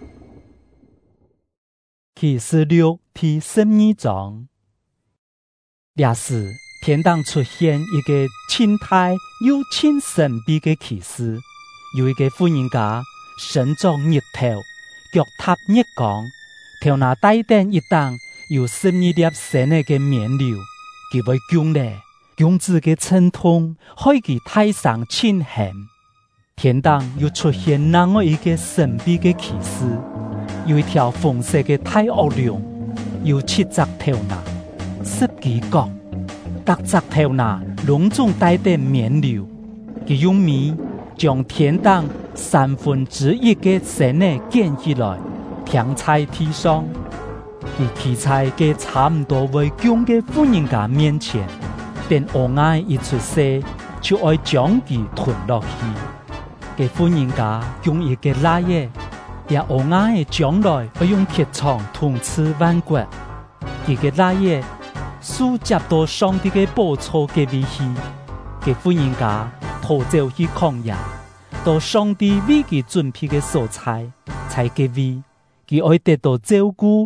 A: 啟示錄第12章，也是天堂出現一個清太又清神秘嘅啟示，有一個婦人家身着日頭，腳踏日光，頭拿帶頂一檔有12粒鮮嘅棉料，佢會供咧，用自己稱痛，開佢太上清寒。天堂又出現另外一個神秘嘅啟示，有一條紅色嘅大惡龍，有7隻頭拿，10幾角。各隻頭拿隆重帶點棉料，佢用米將天堂1/3嘅神呢建起來，停在地上。 佢企在嘅差唔多會強嘅富人家面前，等烏鴉一出世，就愛將佢吞落去。嘅富人家用一個拉嘢，也烏鴉將來會用鐵槍痛刺萬骨。佢嘅拉嘢書接到上帝嘅寶座嘅位去，嘅富人家逃走去曠野，到上帝為佢準備嘅所在，才嘅位，佢愛得到照顧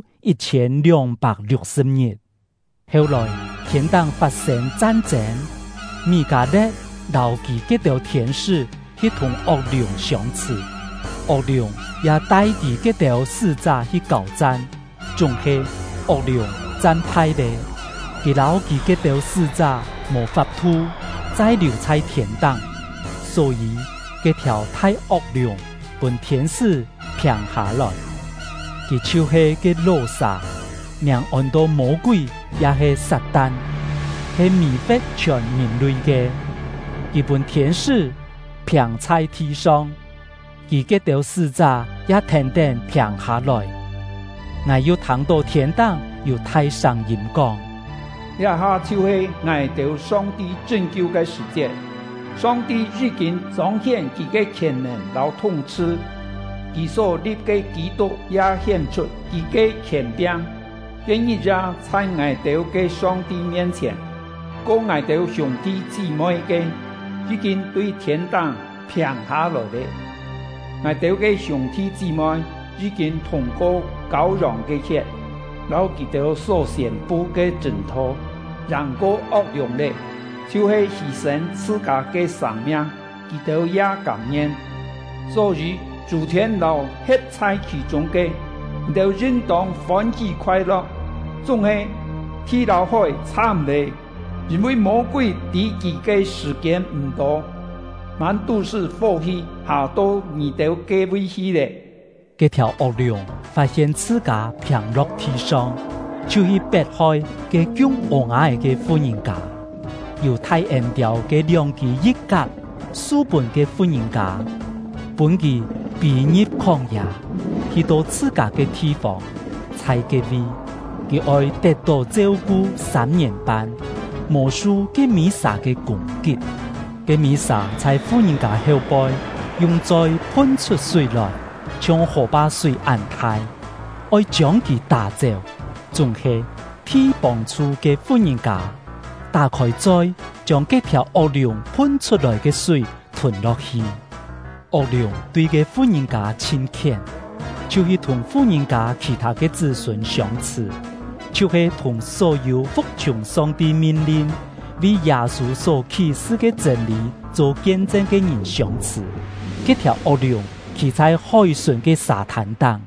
A: 1260日。後來天堂發生戰爭，米迦勒留佢嗰條天使去同惡龍相刺，惡龍也帶佢嗰條使者去交戰，總係惡龍戰敗咧。佢留佢嗰條使者無法度再留在天堂，所以嗰條大惡龍本天使平下來。佢就是個羅撒，名按到魔鬼，也是撒旦，係迷惑全人類嘅。佢本天使平在地上，佢嗰條使者也天天平下來。我要談到天堂，要太上音講。
L: 一下就是我哋上帝拯救嘅時節，上帝已經彰顯佢嘅權能和統治。佢所立嘅基督也顯出佢嘅權柄，願意在我哋嘅上帝面前，講我哋兄弟姊妹嘅已經對天堂平下來了。我哋嘅兄弟姊妹已經通過羔羊嘅血，然後佢哋所宣布嘅正道，贏過惡龍咧，就是犧牲自家嘅生命，佢哋也甘願。所以主天老hết在其中嘅，都應當歡喜快樂。總係天老海慘咧，因為魔鬼敵佢嘅時間唔多，滿都是火氣下到你哋嘅威脅咧。
A: 嗰條惡龍發現自家平落地上，就去迫害嘅強惡眼嘅富人家，由太陽調嘅兩支一格書本嘅富人家，本佢避入曠野，去到自家嘅地方，才嘅位，佢愛得到照顧3年半，無數嘅彌撒嘅攻擊，嘅彌撒在富人家後背，用在噴出水來，將河壩水安泰，愛將佢打走，仲係天幫助嘅富人家，打開嘴，將嗰條惡龍噴出來嘅水吞落去。惡龍對嘅富人家親近，就是同富人家其他嘅子孫相似，就是同所有服從上帝命令、為耶穌所啟示嘅真理做見證嘅人相似。嗰條惡龍企在海順嘅沙灘當。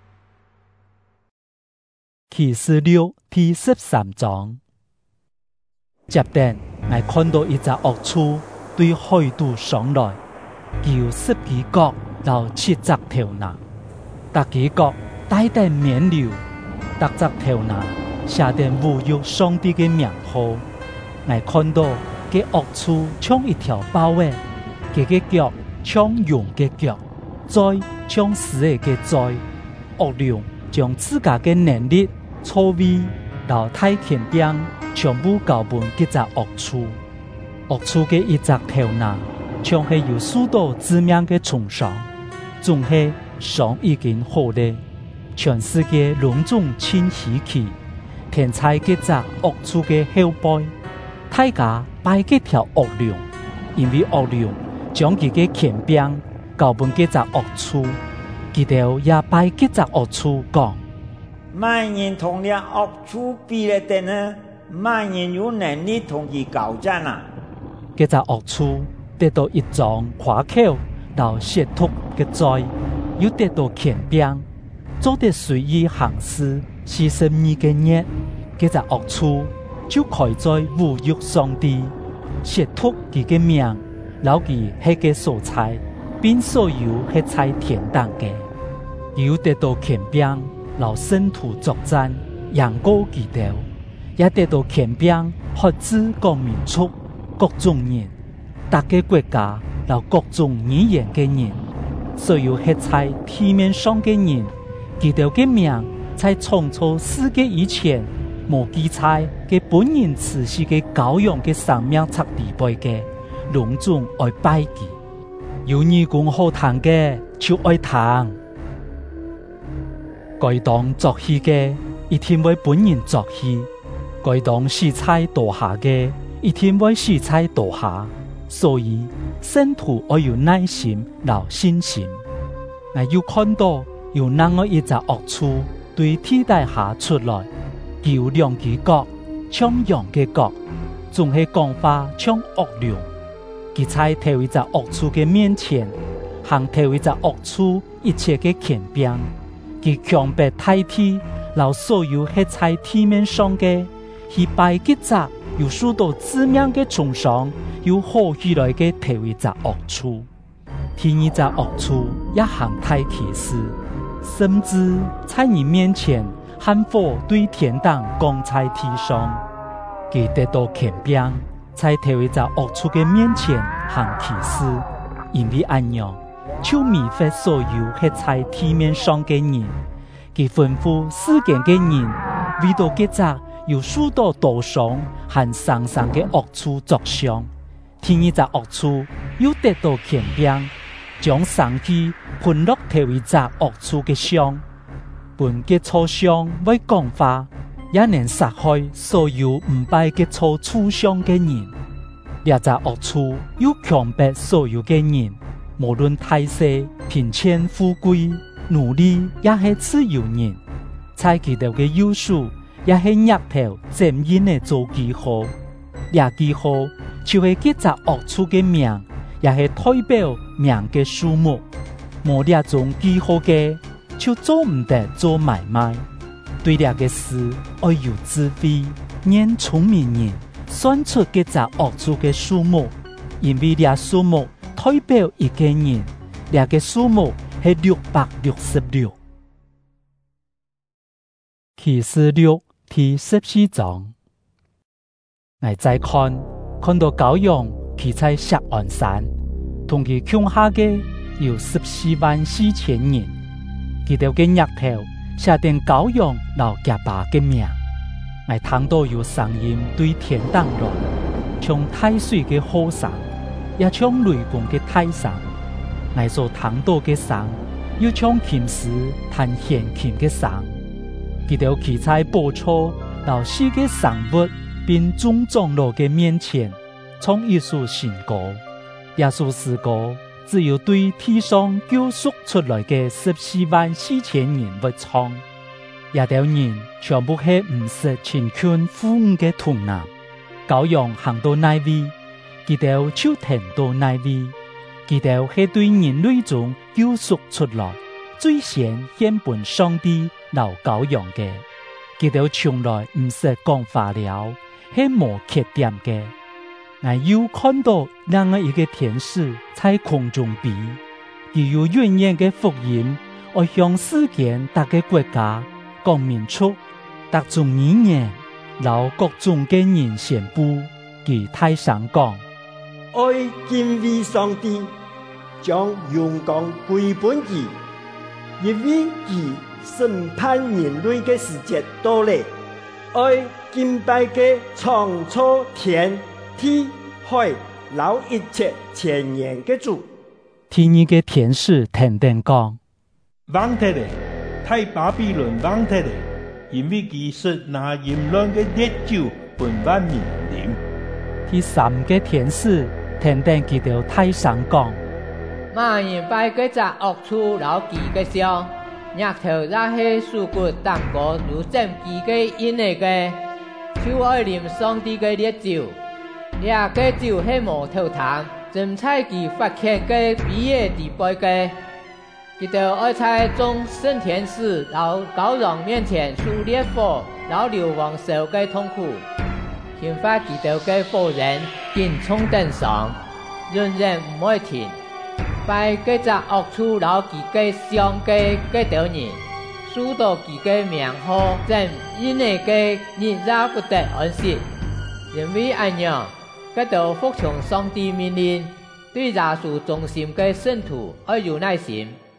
A: 啟示錄第13章，接着我看到一隻惡畜對海島上來。叫10隻角到7隻頭拿，每隻角帶點面流，每隻頭拿寫點侮辱上帝嘅名號。我看到嘅惡畜像一條豹尾，佢嘅腳像羊嘅腳，嘴像獅嘅嘴。惡龍將自家嘅能力、錯位、到大權柄全部交俾嗰隻惡畜。惡畜嘅一隻頭拿。像係有許多致命嘅創傷，總係傷已經好咧，全世界隆重稱喜氣，天才嗰隻惡畜嘅後背，大家拜嗰條惡龍，因為惡龍將佢嘅權柄交俾嗰隻惡畜，佢哋也拜嗰隻惡畜講：
C: 萬人同啲惡畜比咧的呢，萬人有能力同佢交戰啊！
A: 嗰隻惡畜得到一張夸口到褻瀆嘅罪，又得到權柄，做得隨意行事，42個月，嗰隻惡畜就開在侮辱上帝，褻瀆佢嘅名，留佢喺嘅所在，並所有喺在天堂嘅，又得到權柄，留聖徒作戰，贏過佢哋，也得到權柄，學知各民族、各種人。大個國家有各種語言嘅人，所有喺在地面上嘅人，佢哋嘅名在创造世界以前，无记载嘅本人慈禧嘅羔羊嘅生命拆地背嘅，隆重爱拜祭。有义工好谈嘅就爱谈，该当作戏嘅一天为本人作戏，该当洗菜倒下嘅一天为洗菜倒下。所以信徒要有耐心、有信心。我要看到有那么一只恶处对天底下出来，有两只角，像羊嘅角，总系讲话像恶龙。佢在头一只恶处嘅面前，行头一只恶处一切嘅权柄，佢强迫代替，留所有喺在地面上嘅，去拜吉只有许多致命嘅重伤，有好起来嘅头一只恶处。第二只恶处也行太提示，甚至在你面前喊火对天堂降在地上，佢得到权柄。在头一只恶处嘅面前行奇事，因为安样就迷惑所有喺在地面上嘅人，佢吩咐世間嘅人為到吉只有許多道上和上上嘅惡處作相。第二只惡處又得到權柄，將上氣噴落頭一隻惡處嘅相，本嘅錯相為講法，也能殺害所有唔拜嘅錯處相嘅人。呢隻惡處又強迫所有嘅人，無論大小、貧賤、富貴、奴隸，也係自由人，在佢哋嘅優勢，也係額頭漸因嘅做記號。呢記號就係幾隻惡處嘅名，也係代表名嘅數目。冇呢種記號嘅，就做唔得做買賣。對呢個事要有智慧，讓聰明人算出幾隻惡處嘅數目，因為呢數目代表一個人，呢個數目係666。啟示錄第14章，我再看到羔羊企在錫安山，同佢腳下嘅有144000人，佢哋嘅額頭寫定羔羊老家爸嘅名。我聽到有聲音對天堂來，像大水嘅河聲，也像雷公嘅大聲。我所聽到嘅聲，又像琴師彈弦琴嘅聲。佢哋企在寶座老師嘅神物並眾長老嘅面前，唱一首新歌。一首詩歌只有對地上救贖出來嘅144000人會唱。一條人全部係唔識前權富裕嘅童男，羔羊行到那位，佢哋就停到那位。佢哋係對人類中救贖出來，最先獻本上帝留羔羊嘅。佢哋從來唔識講話了，係無缺點嘅。我又看到另外一個天使在空中飛，佢有遠遠嘅福音，我向世間大個國家講明出，各種語言，留各種嘅人宣布，佢大聲講：
F: 愛敬畏上帝，將榮光歸本佢，因為佢審判人類嘅時節到嚟。愛敬拜嘅創造天地海，留一切前言嘅主。
A: 第二個天使停定講：
J: 忘掉咧！太巴比倫忘掉咧，因為佢是拿淫亂嘅烈酒分萬民飲。
A: 第三個天使停定佢條大聲講：
E: 萬人拜嗰隻惡處老記嘅相，額頭也係樹骨淡過如正記嘅因嚟嘅，就愛啉上帝嘅烈酒。呢個酒係無頭淡，正在佢發現嘅比嘅地背嘅。佢哋愛在眾聖天使老羔羊面前數烈火，老流亡受嘅痛苦，khiến發佢哋嘅火焰見衝頂上，仍然唔會停。拜嗰隻惡處老佢嘅相嘅嗰條人，數到佢嘅名號，正因為嘅日也不得安息，因為安樣，嗰條服從上帝命令，對耶穌忠心嘅聖徒要有耐心。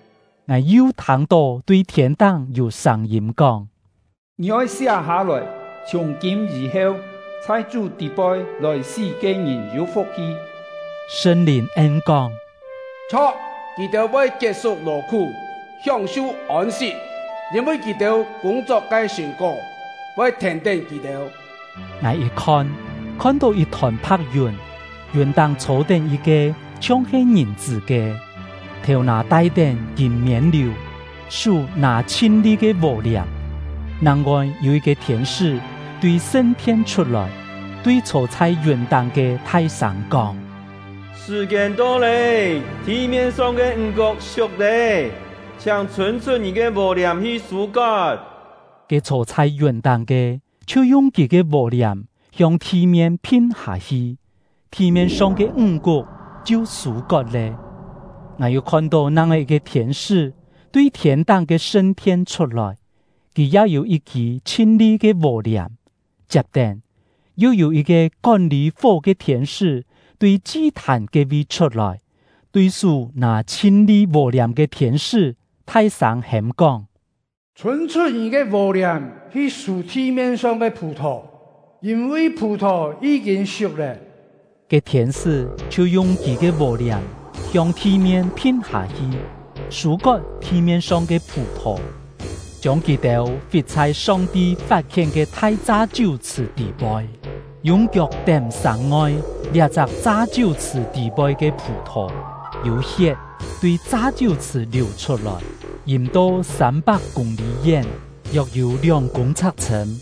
A: 我又聽到對天堂有聲音講：
L: 你要寫下來，從今以後，在主地位來世嘅人有福氣。
A: 聖靈恩講：
H: 錯，佢哋會結束勞苦，享受安息，因為佢哋工作嘅成果會肯定佢哋。
A: 我一看到一團白雲，雲當坐定一個像係人子嘅，頭拿戴定金面料，手拿清麗嘅磨梁。另外有一個天使對升天出來，對坐在雲當嘅太上講：
F: 時間到嘞，地面上嘅五穀熟嘞，請存出你嘅磨梁去疏割。
A: 嘅坐在雲當嘅，就用佢嘅磨梁向地面拼下去，地面上嘅五穀就疏割嘞。我又看到那個一個天使對天堂嘅升天出來，佢也有一支清麗嘅磨梁，接定又有一個管理火嘅天使對祭壇嘅位出來，對數那清麗磨梁嘅天使太上喊講：
D: 存出你嘅磨梁去疏地面上嘅葡萄，因為葡萄已經熟了。
A: 嘅天使就用佢嘅磨梁向地面拼下去，疏割地面上嘅葡萄，將佢哋放在上帝發現嘅太炸酒池地杯，用腳點上外掠隻炸酒池地杯嘅葡萄，有血對炸酒池流出來，淹到300公里遠，約有2公尺深。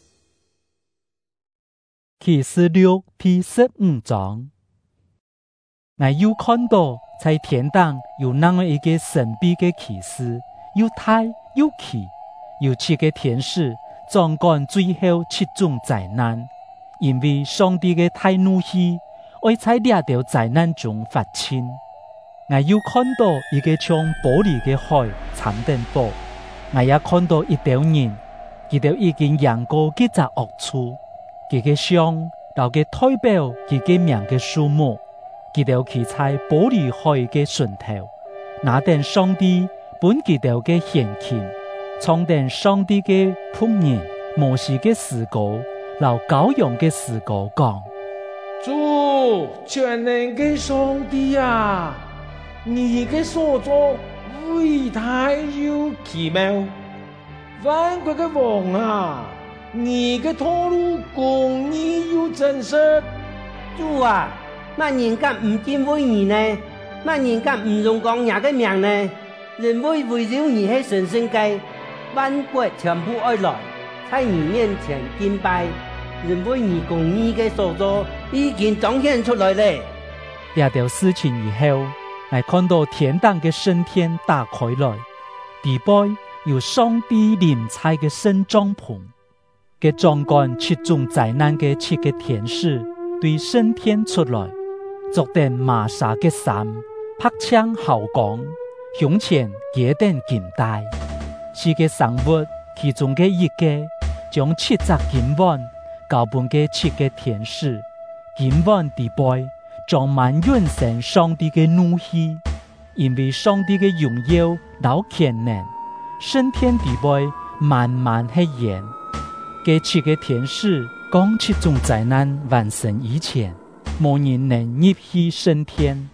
A: 啟示錄第15章。我又看到在天堂有那麼一個神秘嘅騎士，又大又奇，有7個天使掌管最後7種災難，因為上帝嘅大怒氣會在這條災難中發生。我又看到一個像玻璃嘅海參定波，我也看到一條人，佢哋已經贏過幾隻惡處，佢嘅像到嘅代表佢嘅名嘅數目。佢哋企在玻璃海嘅盡頭，拿定上帝本佢哋嘅獻金，創定上帝嘅僕人摩西嘅詩歌，留羔羊嘅詩歌講：
G: 主全能嘅上帝啊，你嘅所作偉大又奇妙，萬國嘅王啊，你嘅道路公義又真實。
N: 主啊，乜人敢唔敬畏你呢？乜人敢唔榮光你嘅名呢？人會圍繞你係神聖嘅，萬國全部愛來，在你面前敬拜。人為你公義嘅所作已經彰顯出來了。
A: 這條事情以後，我看到天堂嘅聖天打開來，地背有上帝臨在嘅聖帳篷，嘅掌管7種災難嘅7個天使對聖天出來，作定麻紗嘅衫，拍槍號講，胸前結定金帶。4個生物其中嘅一個，將7隻金碗交本嘅7個天使，金碗地背裝滿永生上帝嘅怒氣，因為上帝嘅榮耀老權能，聖天地背慢慢係鹽。嘅7個天使講7種災難完成以前，冇人能入去聖天。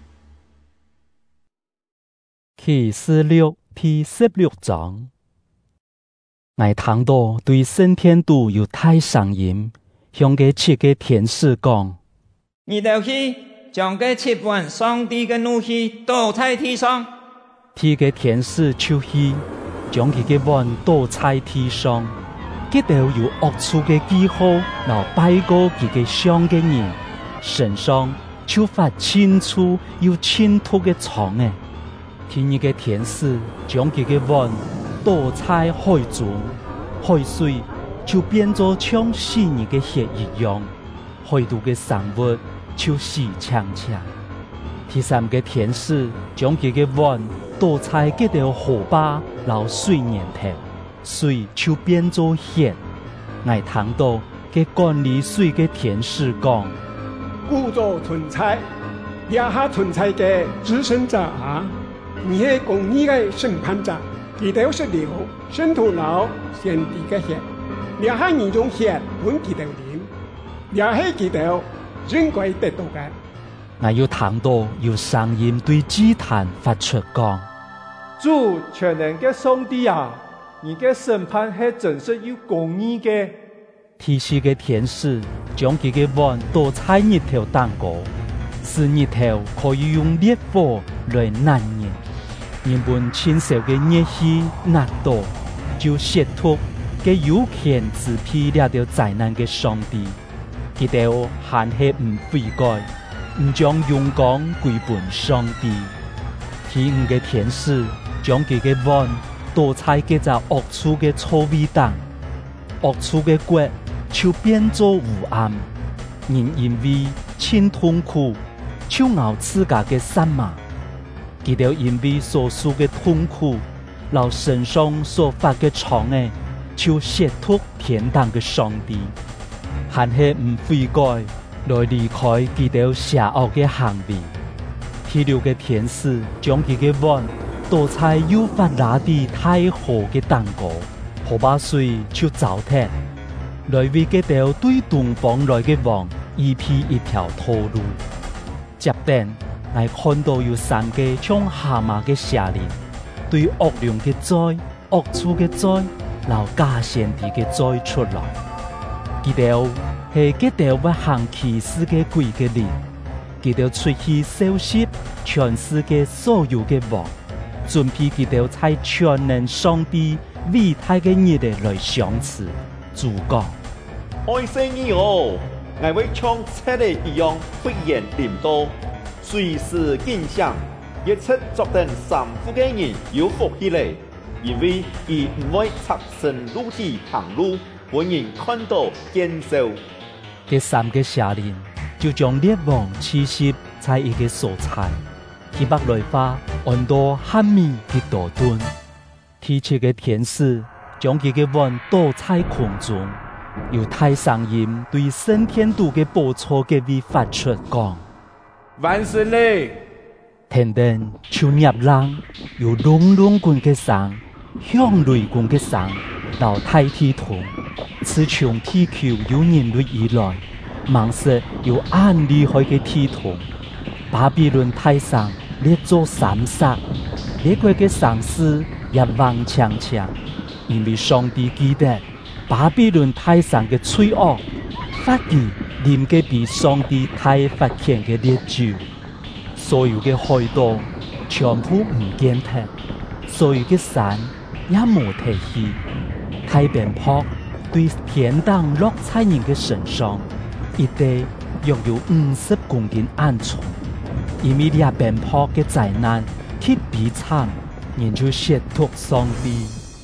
A: 啟示錄第16章。我聽到對聖天都有大聲音，向嘅7個天使講：
M: 你哋去將嘅7碗上帝嘅怒氣倒在地上。
A: 7個天使就去將佢嘅碗倒在地上，佢哋有惡處嘅記號，然後拜過佢嘅像嘅人身上就發清楚又清透嘅瘡誒。第2個天使將佢嘅碗倒在海中，海水就變作像死人嘅血一樣，海度嘅生物就死嗆嗆。第3個天使將佢嘅碗倒在嗰條河壩撈水源頭，水就變作血。我聽到嘅管理水嘅天使講：
I: 故作存在，也下存在嘅至聖者啊！ 你是公义的审判者，佢哋是流圣徒老先知嘅血，也係你用血換佢哋臉，也係佢哋應該得到嘅。
A: 我要聽到有聲音對祭壇發出講：
J: 主全能嘅上帝啊，你嘅審判係真實有公義嘅。
A: 天使嘅天使將佢嘅碗倒在日頭當過，使日頭可以用烈火來燃人。人們親手嘅熱氣壓到，就褻瀆嘅有權支配了條災難嘅上帝。佢哋還係唔悔改，唔將勇光歸本上帝。天五嘅天使將佢嘅碗倒在嗰隻惡處嘅臭味當，惡處嘅骨就變作烏暗。人因為真痛苦，就咬自家嘅心嘛。佢哋因為所受嘅痛苦，留身上所發嘅瘡嘅，就褻瀆天堂嘅上帝，還係唔悔改，來離開佢哋邪惡嘅行為。第六嘅天使將佢嘅碗倒在幼發拉底大河嘅當過，河把水就糟蹋，來為佢哋對東方來嘅王預備一條道路。接定我看到有三個像蛤蟆嘅邪靈，對惡靈嘅災、惡處嘅災、留假先知嘅災出來。佢哋係佢哋會行奇事嘅鬼嘅靈，佢哋出去收拾全世界所有嘅王，準備佢哋在全能上帝偉大嘅日嚟來相似。主講：
B: 愛惜你哦，我會像赤地一樣忽然臨到。隨時見象，一切作定三夫嘅人有福氣嚟，因為佢唔會赤身露體行路，本人看到見受。
A: 這三個邪靈就將列王刺殺在一個所在，希伯來話按到哈米嘅多頓。第七個天使將佢嘅碗倒在空中，有大聲音對升天度嘅寶座嘅位發出講：
H: 萬神嘞！
A: 天燈就入浪，有隆隆棍嘅聲，響雷棍嘅聲，到大地圖，此從地球有人類以來，猛實有暗厲害嘅地圖。巴比倫大城列作三殺，呢個嘅城市也旺強強，因為上帝記得巴比倫大城嘅罪惡，發現念嘅比上帝太發強嘅列主，所有嘅海島全部唔見睇，所有嘅山也冇提起。太平坡對天堂落在人嘅身上，一地約有50公斤暗重，因為呢邊坡嘅災難去比慘，人就褻瀆上帝。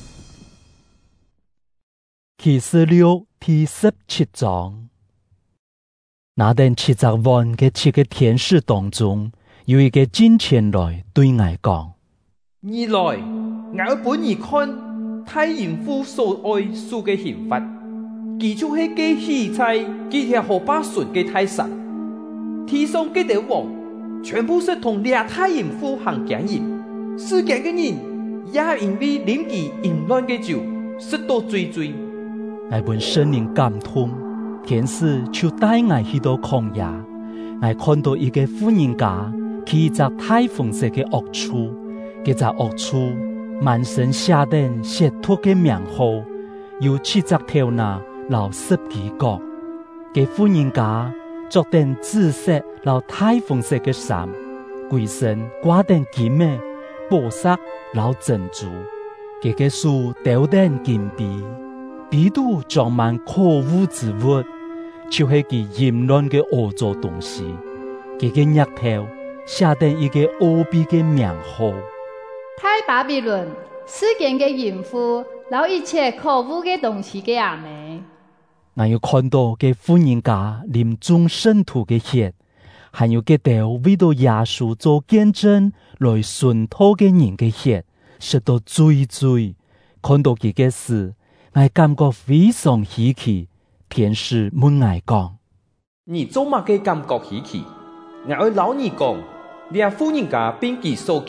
A: 啟示錄第17章。那等七十萬嘅七個天使當中，有一個進前來對我講：
K: 二來，我本而看太淫婦所愛受嘅刑罰，佢就係嘅喜菜，佢係河巴順嘅太神。天上嘅地王，全部是同倆太淫婦行奸淫，世間嘅人也因為飲其淫亂嘅酒，受到罪。
A: 我本聖靈感動。天使就帶我去到曠野，我看到一個婦人家騎着太紅色嘅惡處，嗰隻惡處滿身下定褻瀆嘅名號，有7隻頭拿，留10幾角。嗰婦人家着定紫色留太紅色嘅衫，規身掛定金嘅寶石留珍珠，嗰個樹吊定金幣，鼻度裝滿可惡之物。就係佢淫亂嘅惡作東西，佢嘅額頭寫定一個奧秘嘅名號。
O: 太巴比倫，世間嘅淫婦，留一切可惡嘅東西嘅阿妹。
A: 我有看到嘅婦人家淋眾聖徒嘅血，還有佢哋為到耶穌做見證來順託嘅人嘅血，受到罪。看到佢嘅事，我感覺非常稀奇。天使問我講：
K: 你做乜嘅感覺稀奇？我老你講，你婦人家並其所起，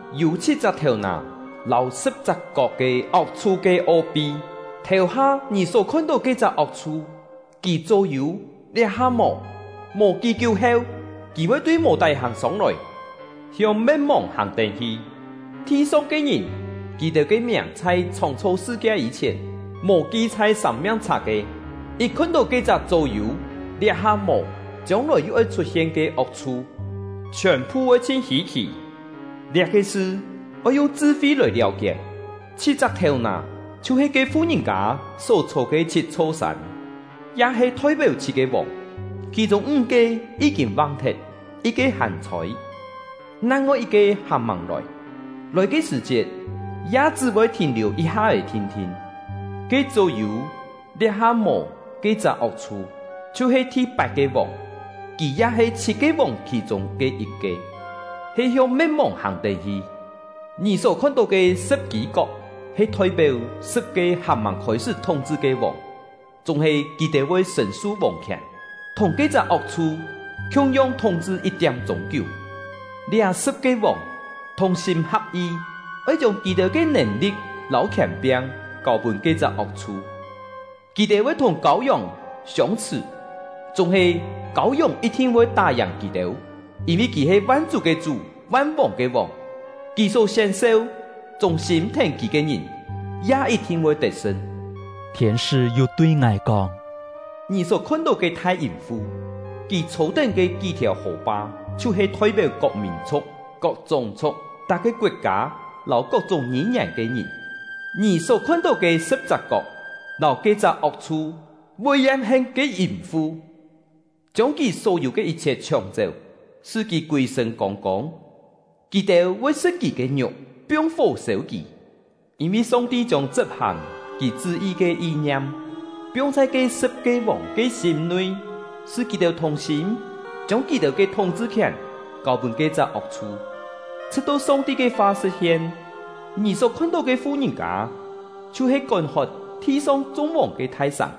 K: 有7隻頭拿，留10隻角嘅惡處嘅奧秘。頭下你所看到嘅隻惡處，其左右兩下無記叫後，佢會對無大行上來，向滅亡行定去。天上嘅人，佢哋嘅名在創造世界以前，無記在生命冊嘅。一看到嘅隻左右兩下無，將來又會出現嘅惡處，全部會清稀奇。這個事我用智慧來了解，7隻頭拿就是個富人家所做嘅7座山，也是代表7個王，其中5個已經忘脫，一個還在，另外一個還忙來嘅時節，也只會停留一下嘅天天。佢左右兩下無嘅隻惡處，就是第8個王，佢也是7個王其中嘅一個。是向滅亡行地去，你所看到嘅10幾國，是代表10個還沒開始統治嘅王，仲係佢哋會神速王權，同幾隻惡處同樣統治一點鐘久。這10個王同心合意，要將佢哋嘅能力、老權柄交俾幾隻惡處，佢哋會同羔羊相處，仲係羔羊一定會打贏佢哋。因為佢係萬主嘅主，萬王嘅王，佢所享受忠心聽佢嘅人，也一定會得勝。
A: 天使又對我講：
K: 你所看到嘅太陰婦，佢頭頂嘅幾條河巴，就是代表各民族、各種族、大個國家、留各種語言嘅人。你所看到嘅10隻角，留幾隻惡處，會驗慶嘅陰婦，將佢所有嘅一切搶走。使其歸身光光，佢哋會使佢嘅肉變火燒佢，因為上帝將執行佢旨意嘅意念，變在佢10個王嘅心內，使佢哋同心，將佢哋嘅統治權交俾佢隻惡處，直到上帝嘅話實現。你所看到嘅富人家，就是干渴天上眾王嘅大神。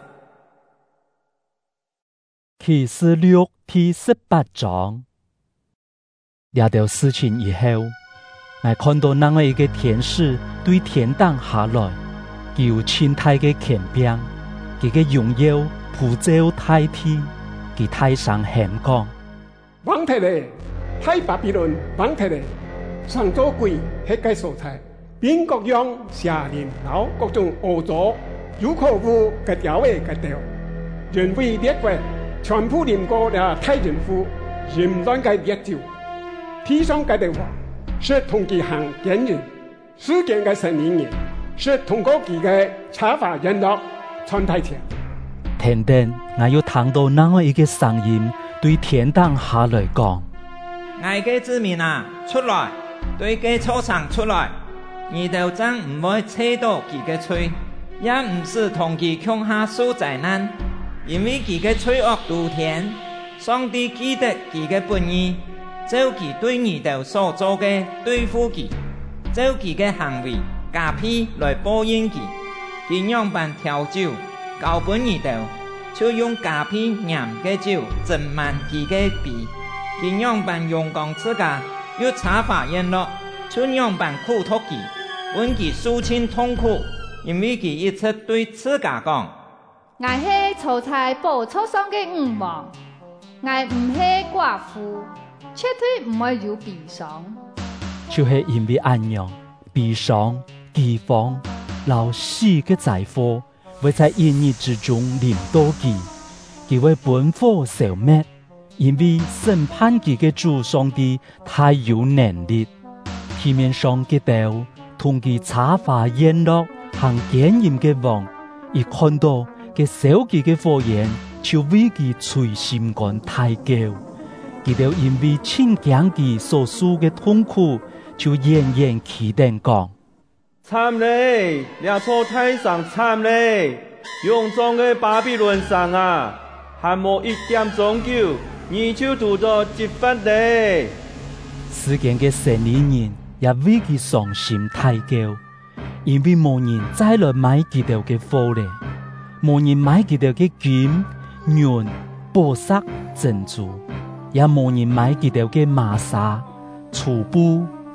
A: 啟示錄第18章。了到事情以後，我看到另外一個天使對天堂下來，佢有千大嘅權柄，佢嘅榮耀普照大地，佢大聲喊講：
I: 王特咧，太巴比倫王特咧，上座鬼迄個所在，並各樣邪靈老各種惡作有可無嘅調嘅個調，人為列國全部臨過了太人夫，淫亂嘅列祖。天上嘅王是同佢行見人，世間嘅神靈人是通過佢嘅插法人落傳太前。
A: 天頂，我又聽到另外一個聲音對天堂下來講：
M: 愛嘅子民啊，出來，對佢操場出來，你就真唔會扯到佢嘅嘴，也唔是同佢共下受災難，因為佢嘅罪惡滔天，上帝記得佢嘅本意。照佢對你哋所做嘅對付佢，照佢嘅行為加倍來報應佢。佢樣辦調酒交俾你哋，就用加倍鹽嘅酒浸滿佢嘅鼻。佢樣辦用光自家，又插法煙落，就樣辦苦託佢，揾佢受盡痛苦，因為佢一直對自家講：
O: 我係坐在寶座上嘅五王，我唔係寡婦。絕對唔會有悲傷，
A: 就是因為安樣悲傷、饑荒、老死嘅災禍，會在一日之中臨到佢，佢會本火消滅，因為審判佢嘅主上帝太有能力。地面上嘅道同佢插法煙落行檢驗嘅王，一看到嘅燒佢嘅火焰，就為佢捶心肝太久。佢哋因為親驚佢所受嘅痛苦，就奄奄期等講：
P: 慘嘞！兩座太上慘嘞！勇壯嘅巴比倫山啊，還冇1點鐘久，你就拄到擊發嘞！
A: 世間嘅神靈人也為佢傷心太久，因為冇人再來買佢哋嘅貨嘞，冇人買佢哋嘅金、銀、寶石、珍珠。也冇人買佢哋嘅麻紗、粗布、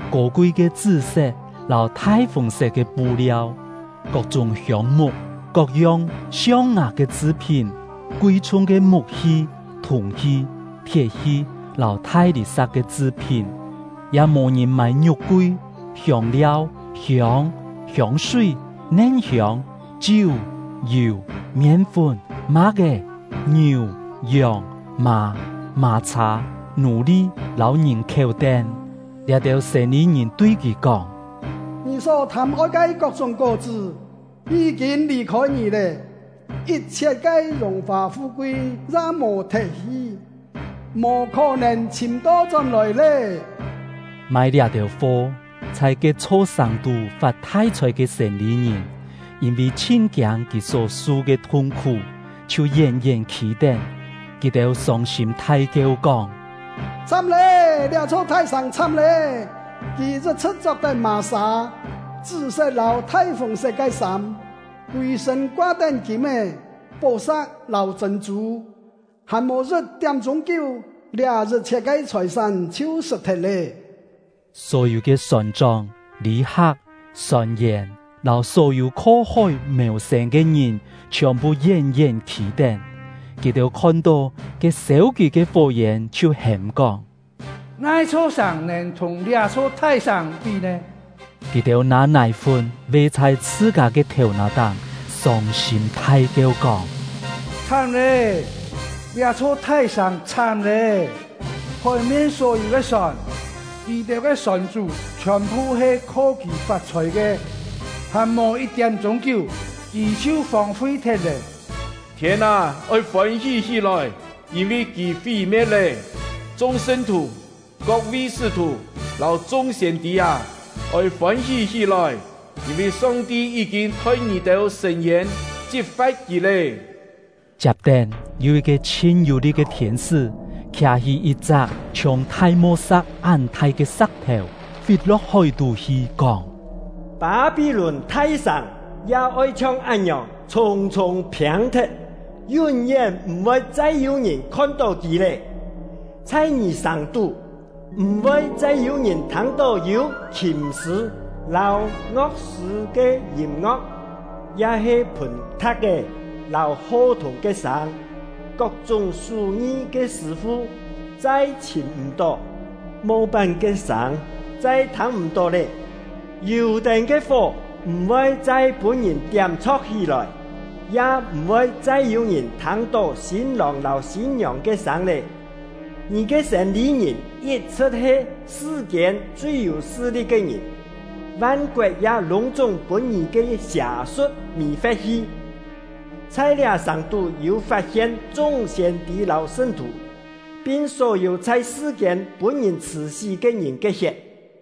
A: 高贵嘅紫色，老太红色嘅布料，各种香木、各样象牙嘅制品，贵重嘅木器、铜器、铁器，老太绿色嘅制品，也无人买肉桂、香料、香水、嫩香、酒、油、面粉、马嘅牛、羊、马茶、奴隶、老人口等。掠到生意人对佢讲：
Q: 你所贪爱嘅各种果子已经离开你了，一切嘅荣华富贵也无提起，无可能寻到进来咧。
A: 买掠到货，才嘅初上度发太财嘅生意人，因为亲近佢所受嘅痛苦，就奄奄期待，佢哋伤心太叫讲。
Q: 惨咧！掠错太上惨咧！今日出作嘅麻纱，紫色老太红色嘅衫，规身挂顶金嘅宝石老珍珠，还无日点钟酒，掠日切嘅财产就失脱咧。
A: 所有嘅船长、旅客、船员，老所有靠海謀生嘅人，全部奄奄期待。佢哋看到嘅手機嘅貨源就喊講：
R: 哪處上能同掠錯太上比呢？
A: 佢哋拿奶粉餵在自家嘅頭那檔，傷心太叫講：
R: 慘咧！掠錯太上慘咧！海面所有嘅船，佢哋嘅船主全部係科技發財嘅，還冇一點鐘久，佢就荒廢脫咧。
G: 天啊，愛歡喜起來，因為佢毀滅了。眾聖徒、各位使徒、老眾先知啊，愛歡喜起來，因為上帝已經對你哋伸冤，揭發佢咧。
A: 接等有一個千有力嘅天使，騎起一隻從太摩色安太嘅石頭，飛落海度去講：
F: 巴比倫太上也愛像一樣重重平脫。永遠唔會再有人看到佢咧，在你上度唔會再有人聽到有琴詩、老樂師嘅音樂，也係盤塔嘅老河童嘅聲，各種屬意嘅師傅再尋唔到，冇辦嘅聲再聽唔到咧，油燈嘅火唔會再本人點錯起來。也唔會再有人聽到新郎老新娘嘅聲咧。你嘅神理人一出係世間最有勢力嘅人，萬國也隆重本你嘅邪術未發起。在了上度又發現眾先知老聖徒，並所有在世間本人慈禧嘅人嘅血。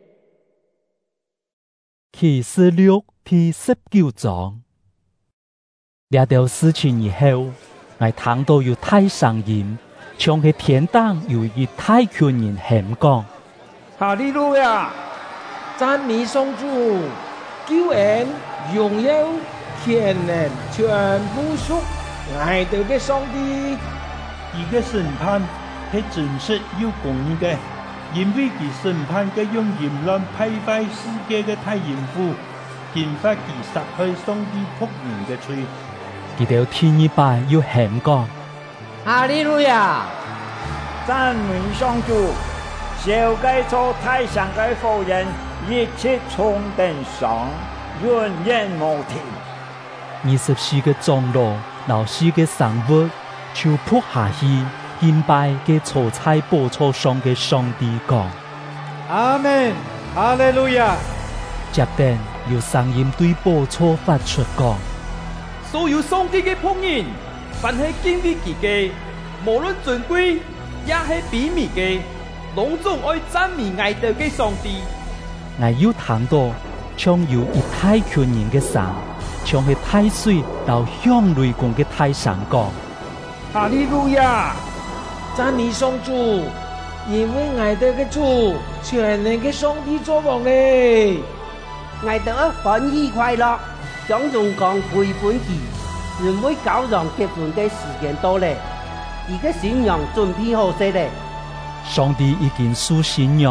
A: 啟示錄第19章。掠到事情以後，我聽到有大聲音，像係天堂有一大群人喊講：
R: 哈利路亞！讚美上主，救恩、榮耀、權能，全部屬愛哋嘅上帝。
J: 佢嘅審判係真實有公義嘅，因為佢審判嘅用淫亂敗壞世界嘅太淫婦，揭發佢殺害上帝僕人嘅罪。
A: 佢哋天一拜要喊講：
E: 哈利路亞！
C: 讚美上主，小計錯太上嘅婦人一切從頂上，永遠無停。
A: 24個長老、老師嘅生活就撲下去敬拜嘅坐在寶座上嘅上帝講：
D: 阿門，哈利路亞！
A: 接等有聲音對寶座發出講：
K: 所有上帝嘅僕人，凡係敬畏佢嘅，無論尊貴也係卑微嘅，攏總愛讚美愛哋嘅上帝。
A: 我要聽到像有一大群人嘅聲，像係大水到響雷公嘅大聲講：
R: 哈利路亞！讚美上主，因為愛哋嘅主全能嘅上帝作王咧，
N: 愛哋歡喜快樂。將榮光歸本佢，人為教讓結婚嘅時間到咧，而嘅新娘準備好勢咧。
A: 上帝已經使新娘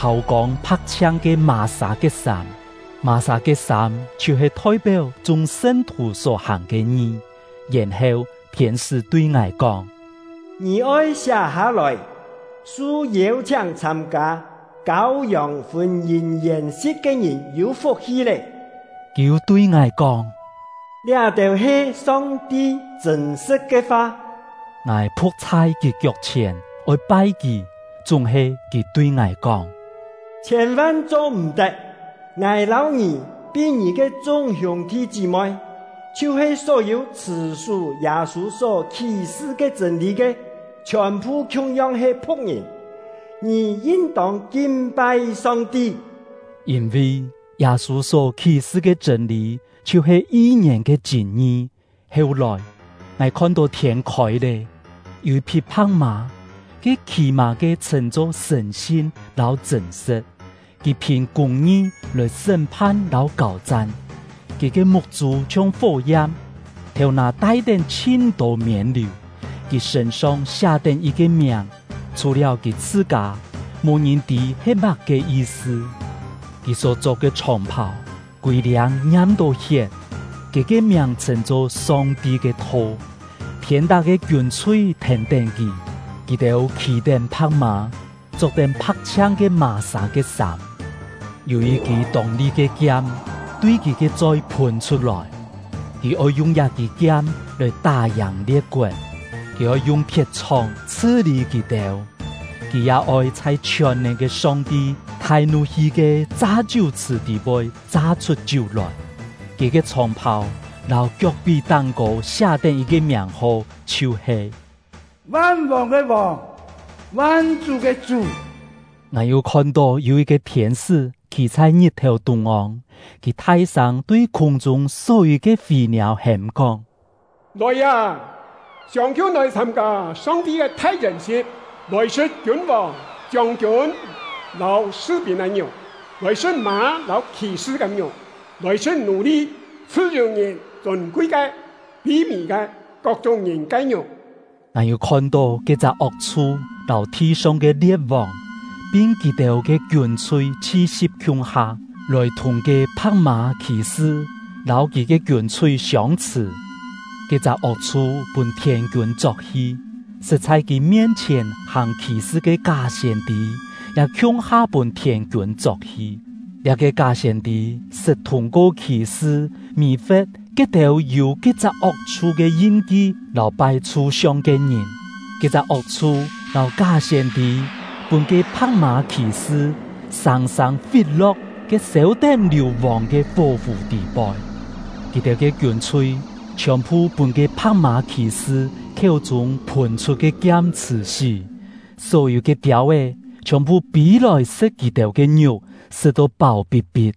A: 後講拍槍嘅瑪莎嘅衫，瑪莎嘅衫就是代表眾聖徒所行嘅義。然後天使對我講：
F: 你愛下下來，屬邀請參加羔羊婚姻宴席嘅人有福氣咧。
A: 佢對我講：
F: 呢就係上帝真實嘅話。
A: 我仆在佢腳前，愛拜佢，仲係佢對我講：
F: 千萬做唔得，我老兒比你嘅眾兄弟姊妹，就是所有持守耶穌所啟示嘅真理嘅，全部同樣係僕人。你應當敬拜上帝，
A: 因為耶穌所啟示嘅真理就是義人嘅真義。後來我看到天開咧，有一匹白馬，佢騎馬嘅稱作誠信老真實，佢憑公義來審判老交戰，佢嘅目珠像火焰，頭那帶點千多面流，佢身上寫定一個名，除了佢自家，冇人知係乜嘅意思。佢所做嘅長袍，規領染到血，佢嘅名稱作上帝嘅頭，天大嘅軍隊聽定佢，佢哋騎定白馬，做定拍槍嘅瑪莎嘅衫，由於佢動力嘅劍對佢嘅再噴出來，佢愛用一支劍來打贏列國，佢愛用鐵槍刺利佢哋。佢也愛在全能嘅上帝大怒氣嘅炸酒池地位炸出酒來，佢嘅長袍留腳臂蛋糕寫定一個名號，就是
R: 萬王嘅王，萬主嘅主。
A: 我又看到有一個天使企在日頭東岸，佢台上對空中所有嘅飛鳥喊講：
I: 來呀，上橋來參加上帝嘅大筵席。來說君王、將軍、老士兵嘅牛，來說馬、老騎士嘅牛，來說奴隸、自由人、尊貴嘅、卑微嘅各種人嘅牛。
A: 我又看到嗰隻惡處，老天上嘅列王，並佢哋嘅軍隊70強下，來同嘅白馬騎士，老佢嘅軍隊相似。嗰隻惡處本天軍作戲。是在佢面前行騎士嘅假先知，也向下本天軍作戲。一個假先知是通過騎士迷惑嗰條有嗰隻惡處嘅印記，留擺處上嘅人。嗰隻惡處留假先知本嘅白馬騎士，常常飛落嘅小頂流亡嘅火湖地帶。佢哋嘅軍隊全部本嘅白馬騎士。口中噴出嘅劍刺時，所有嘅雕誒，全部比來食佢條嘅肉，食到飽必必。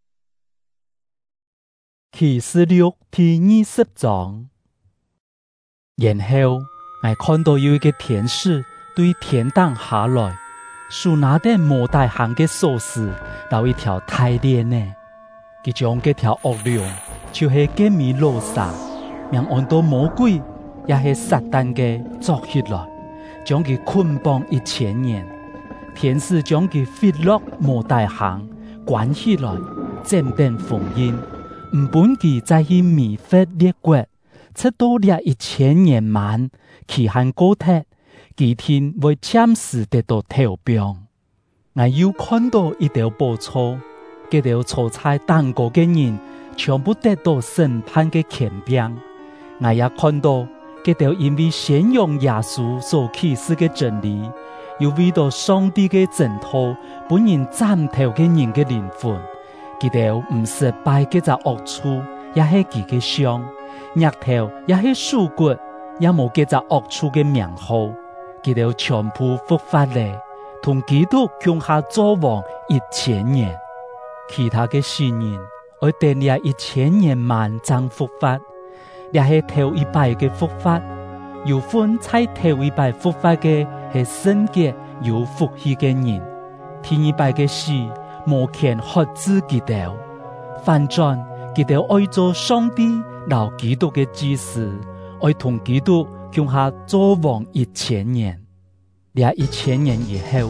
A: 啟示錄第20章，然後我看到有一個天使對天堂下來，手拿啲摩大行嘅鎖匙，到一條大鏈呢，佢將嗰條惡龍，就係嘅米羅撒，讓按到魔鬼。也係撒旦嘅作起來，將佢捆綁1000年。天使將佢飛落摩大行，關起來，漸變封印，唔本佢再去迷惑列國，直到了1000年滿，期限過脫，幾天會暫時得到投票。我又看到一條寶座，嗰條坐在蛋糕嘅人，全部得到審判嘅權柄。我也看到。佢哋因為宣揚耶穌所啟示嘅真理，又為到上帝嘅正道，本人斬頭嘅人嘅靈魂，佢哋唔是拜嗰隻惡處，也係佢嘅像，額頭也係樹骨，也冇嗰隻惡處嘅名號，佢哋全部復活咧，同基督共下作王1000年，其他嘅世人，我等了1000年滿將復活。也係頭一拜嘅復活，有分在頭一拜復活嘅係聖潔有福氣嘅人，第二拜嘅事無權喝自己哋，反轉佢哋愛做上帝留基督嘅指示，愛同基督共下作王1000年。呢1000年以後，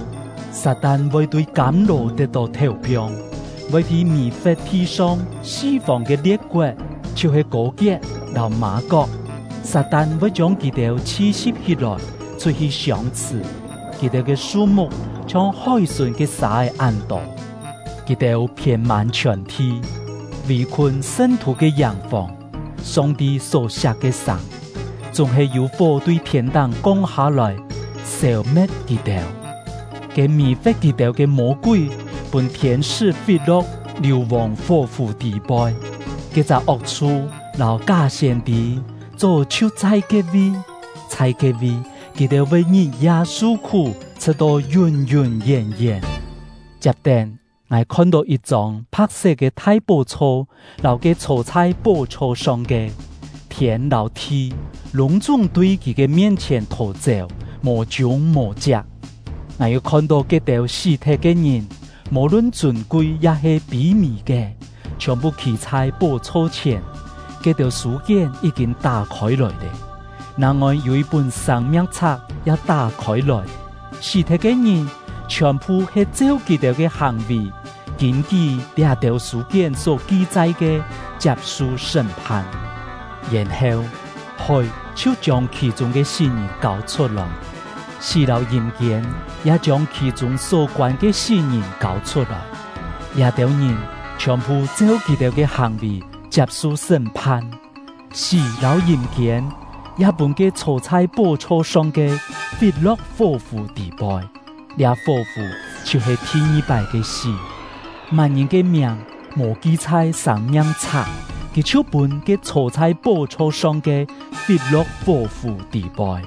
A: 撒旦會對甘露得到投票，會喺滅法天上釋放嘅列國，就是高傑和馬國。撒旦會將佢哋刺殺起來，出去賞賜。佢哋嘅數目像海船嘅沙嘅暗道，佢哋遍滿全地，圍困聖徒嘅營房。上帝所設嘅神，仲係有火對天堂降下來，消滅佢哋。嘅滅法佢哋嘅魔鬼，本天使飛落流亡火湖地帶，佢就惡處留假先知做出猜嘅位，猜嘅位，佢哋為你耶穌苦，直到永永遠遠。接定，我看到一張白色嘅大寶座，留嘅坐在寶座上嘅天老地，隆重對佢嘅面前逃走，無種無隻。我又看到幾條屍體嘅人，無論尊貴也係卑微嘅，全部企在寶座前。幾條書卷已經打開來了，另外有一本生命冊也打開來。屍體嘅人全部係照佢哋嘅行為，根據兩條書卷所記載嘅接受審判，然後佢就將其中嘅事人交出來。死了陰間也將其中所關嘅事人交出來，兩條人全部照佢哋嘅行為接受審判。死了陰間也本嘅坐在寶座上嘅飛落火湖地帶，這火湖就是第二擺嘅死。萬人嘅命無記在生命冊，佢就本嘅坐在寶座上嘅飛落火湖地帶。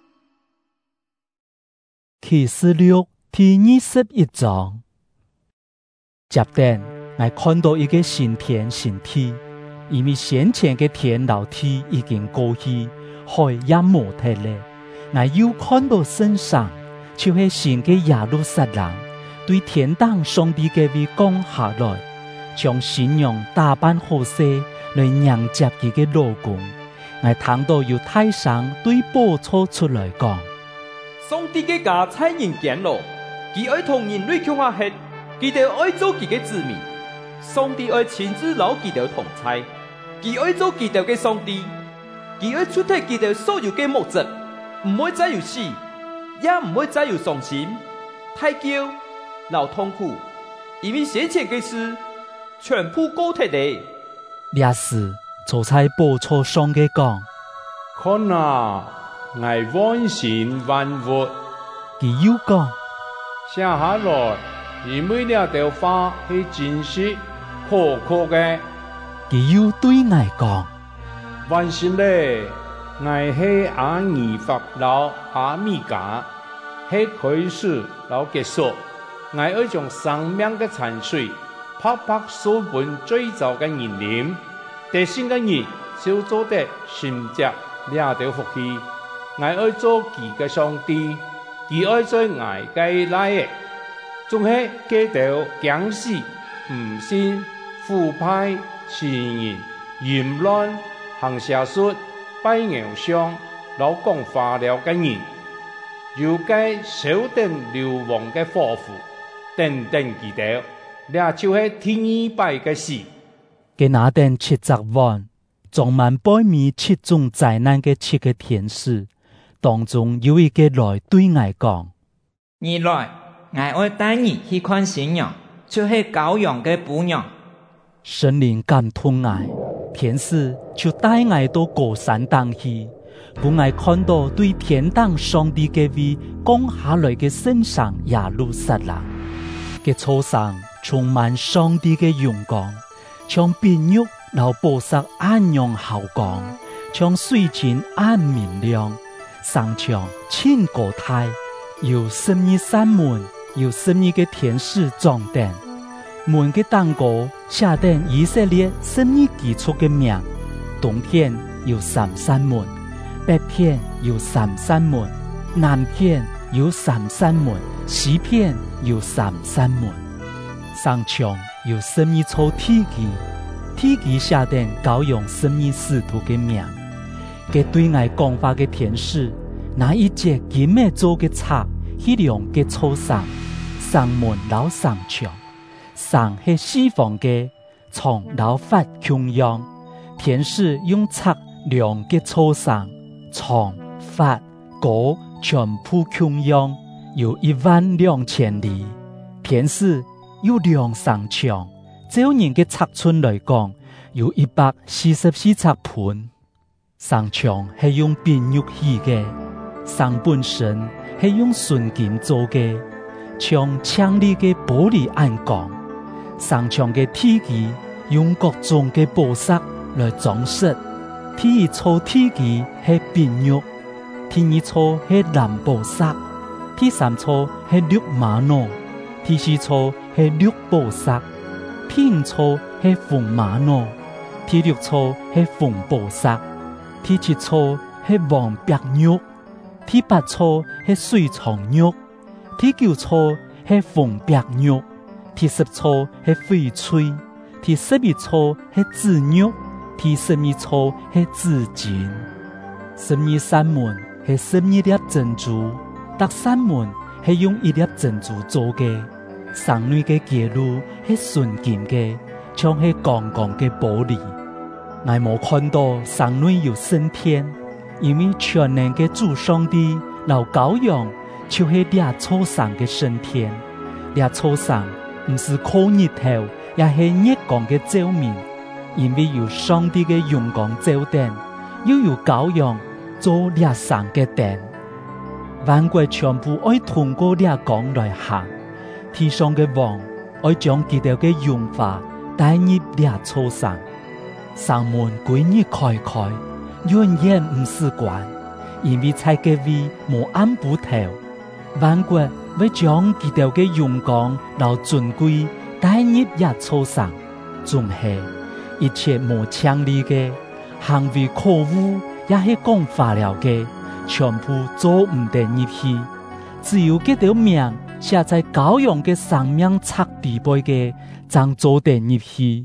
A: 啟示錄第21章，接定我看到一個新天新地，因為先前嘅天老地已經過去，海也無體了。我又看到聖上，就是新嘅耶路撒冷，對天堂上帝嘅位降下來，將新娘打扮好勢來迎接佢嘅老公。我聽到有大聲對寶座出來講：
K: 上帝嘅家在人間咯，佢愛同人類共下血，佢哋愛做佢嘅子民。上帝愛親自留佢哋同在，佢愛做佢哋嘅上帝，佢愛出替佢哋所有嘅目的，唔會再有死，也唔會再有傷心、太驕、老痛苦，因為先前嘅事全部過去了。
A: 這時坐在寶座上嘅講：
P: 看啊！我萬神萬活，
A: 佢又講：
P: 寫下來，因為這條話係真實可靠嘅。
A: 佢又對我講：
P: 萬神咧，我係阿尼法老阿米加，係開始老結束。我愛將生命嘅泉水拍拍所本最早嘅人飲，得勝嘅人就做得心接這條福氣。我愛做佢嘅上帝，佢愛做我嘅來嘅，仲係幾條僵死、唔信、腐敗、欺人、淫亂、行邪術、拜偶像、老講化療嘅人，又該小等流亡嘅火婦，等等佢哋，這就係第二擺嘅事。
A: 嘅那等70萬，裝滿百米7種災難嘅7個天使。當中有一個來對我講：
M: 你來，我愛帶你去看新娘，就是羔羊嘅母娘。
A: 聖靈感動我，天使就帶我到高山當去，俾我看到對天堂上帝嘅位降下來嘅聖上耶路撒冷嘅座上充滿上帝嘅榮光，像碧玉流寶石暗陽好光，像水晶暗明亮。上牆千個台，有12扇門，有12個天使掌燈。門嘅當個下定以色列12基礎嘅名，東片有3扇門，北片有3扇門，南片有3扇門，西片有3扇門。上牆有12座梯級，梯級下定羔羊12使徒嘅名。嘅對外講話嘅天使，拿一隻金嘅做嘅冊，喺兩嘅桌上， 上門老上牆，上係西方嘅從老發窮樣，天使用測量嘅粗上，從發高全部窮樣，有12000里。天使有量上牆，照人嘅尺寸來講，有144尺盤。上牆係用變玉器嘅，上本身係用純金做嘅，從強力嘅玻璃暗鋼。上牆嘅梯基用各種嘅寶石來裝飾。第一層梯基係變玉，第二層係藍寶石，第三層係綠瑪瑙，第四層係綠寶石，第五層係紅瑪瑙，第六層係紅寶石，第七層係黃白玉，第八層係水床玉，第九層係紅白玉，第10層係翡翠，第11層係紫玉，第12層係紫金。12扇門係12粒珍珠，各扇門係用1粒珍珠做嘅。上內嘅街路係純金嘅，像係剛剛嘅玻璃。我冇看到上內有升天，因為全能嘅主上帝老羔羊就係倆初上嘅升天。倆初上唔是靠日頭，也係日光嘅照明，因為有上帝嘅陽光照電，又有羔羊做倆上嘅燈。萬國全部愛通過倆光來行，天上嘅王愛將佢哋嘅榮華帶入倆初上。上門歸日開開，永遠唔是關，因為在嘅位無暗不頭。萬國會將佢哋嘅榮光留尊貴帶入倆初上，仲係一切無強力嘅行為可惡，也係講法了嘅，全部做唔得入去。只有佢條命寫在羔羊嘅生命冊底背嘅，才做得入去。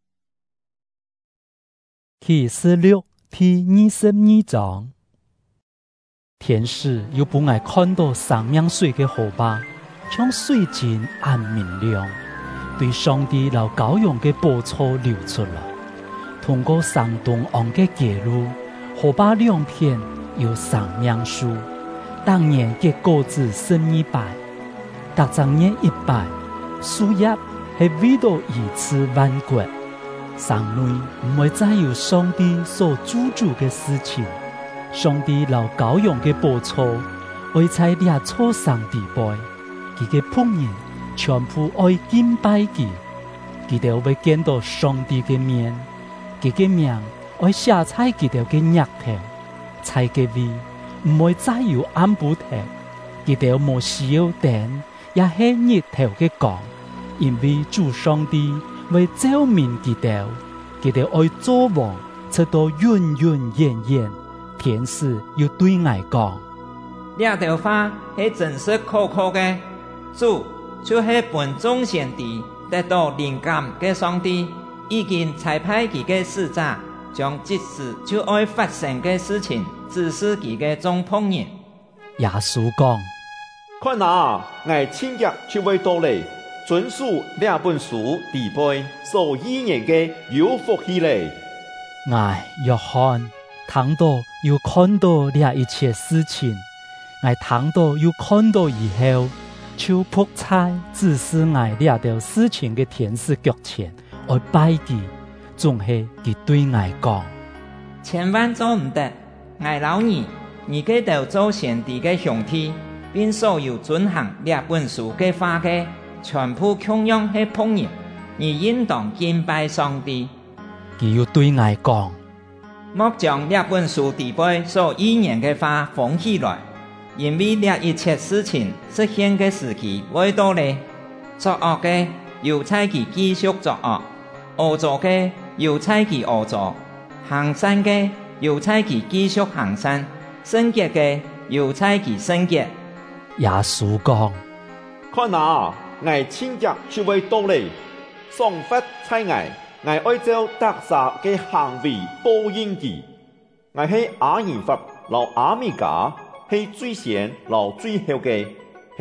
A: 啟示錄第22章，天使又不愛看到生命水嘅河壩，將水晶暗明亮，對上帝老羔羊嘅寶座流出來。通過上東岸嘅街路，河壩兩片有生命樹，當年結果子12百，特長年100，樹葉係為到以此萬國。上內唔會再有上帝所主宰嘅事情，上帝老羔羊嘅寶座會在倆初上地背，佢嘅僕人全部愛敬拜佢，佢哋會見到上帝嘅面，佢嘅名會寫在佢哋嘅額頭，在嘅位唔會再有暗布頭，佢哋冇需要燈，也係日頭嘅光，因為主上帝為照明佢哋愛做王，直到永永遠遠。天使要對我講：
M: 這條話係真實可靠嘅，主就是本眾先知得到靈感嘅上帝，已經差派佢嘅使者，將即時就愛發生嘅事情指示佢嘅眾僕人。
A: 耶穌講：
B: 看啊，我親腳就會到嚟。遵守兩本書地背所依然嘅有福氣嘞！
A: 我約翰聽到又看到這一切事情，我聽到又看到以後，就仆在指示我這條事情嘅天使腳前，我拜佢，總係佢對我講：
M: 千萬做唔得，我老二嘅就做先知嘅兄弟，並所有遵行這本書嘅話嘅。全部同樣係僕人，而應當敬拜上帝。
A: 佢要對我講：
M: 莫將這本書底背所依然嘅話封起來，因為這一切事情實現嘅時期會到嚟。作惡嘅要差佢繼續作惡，惡作嘅要差佢惡作，行善嘅要差佢繼續行善，聖潔嘅要差佢聖潔。
A: 耶穌講：
B: 看啊！我親腳就會到嚟，喪發差我愛照特撒嘅行為報應佢。我係亞爾法老亞米加，係最先老最後嘅，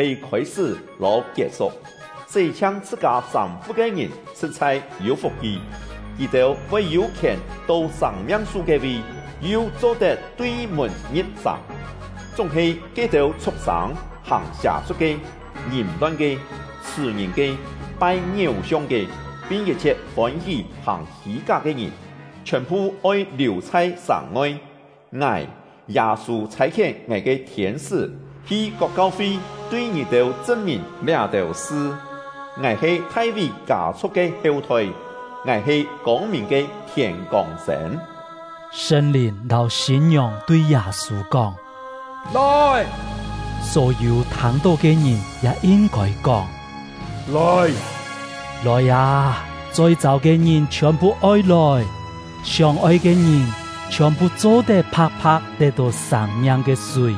B: 是开始和结束。谁抢自家丈夫的人，实在有福气。伊就会有权到生命树嘅位，又做得对门入上。总是记到畜生、行邪术嘅、淫乱嘅、痴人嘅、拜偶像嘅，并一切欢喜行虚假嘅人，全部爱留在上外。爱耶稣差遣我嘅天使去各教会对你哋证明两条事。我是太尉家畜嘅后台，我是光明嘅天光神。
A: 圣灵老信仰对耶稣讲：
G: 来！
A: 所有听到嘅人也应该讲：
G: 来！
A: 来呀！再走嘅人全部爱来，相爱嘅人全部做得拍拍得到生命嘅水。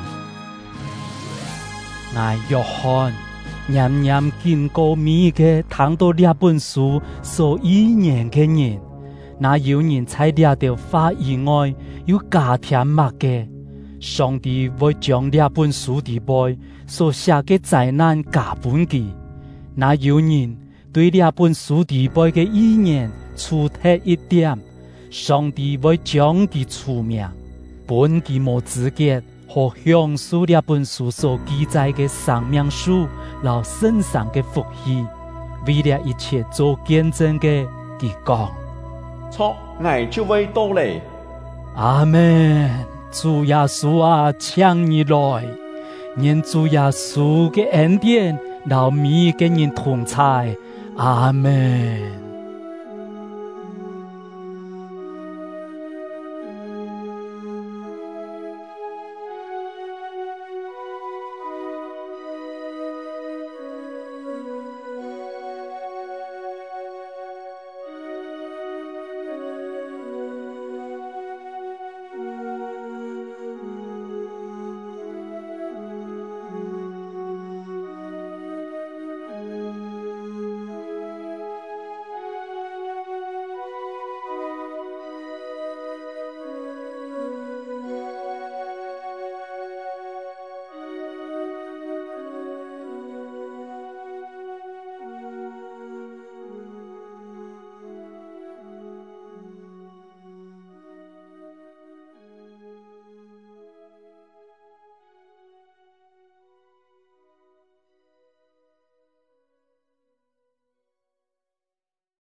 A: 我约翰念念見過美嘅聽到呢本書所意念嘅人，那有人在呢條話以外有加添乜嘅？上帝會將呢本書底背所寫嘅災難加本記，那有人對呢本書底背嘅意念出特一點，上帝會將佢除名，本記冇資格和享受呢本書所記載嘅生命樹，老身上嘅福氣，為了一切做見證嘅，佢講：
B: 錯，我就會到嚟。
A: 阿們，主耶穌啊，請你來，願主耶穌嘅恩典，老米嘅人同在。阿們。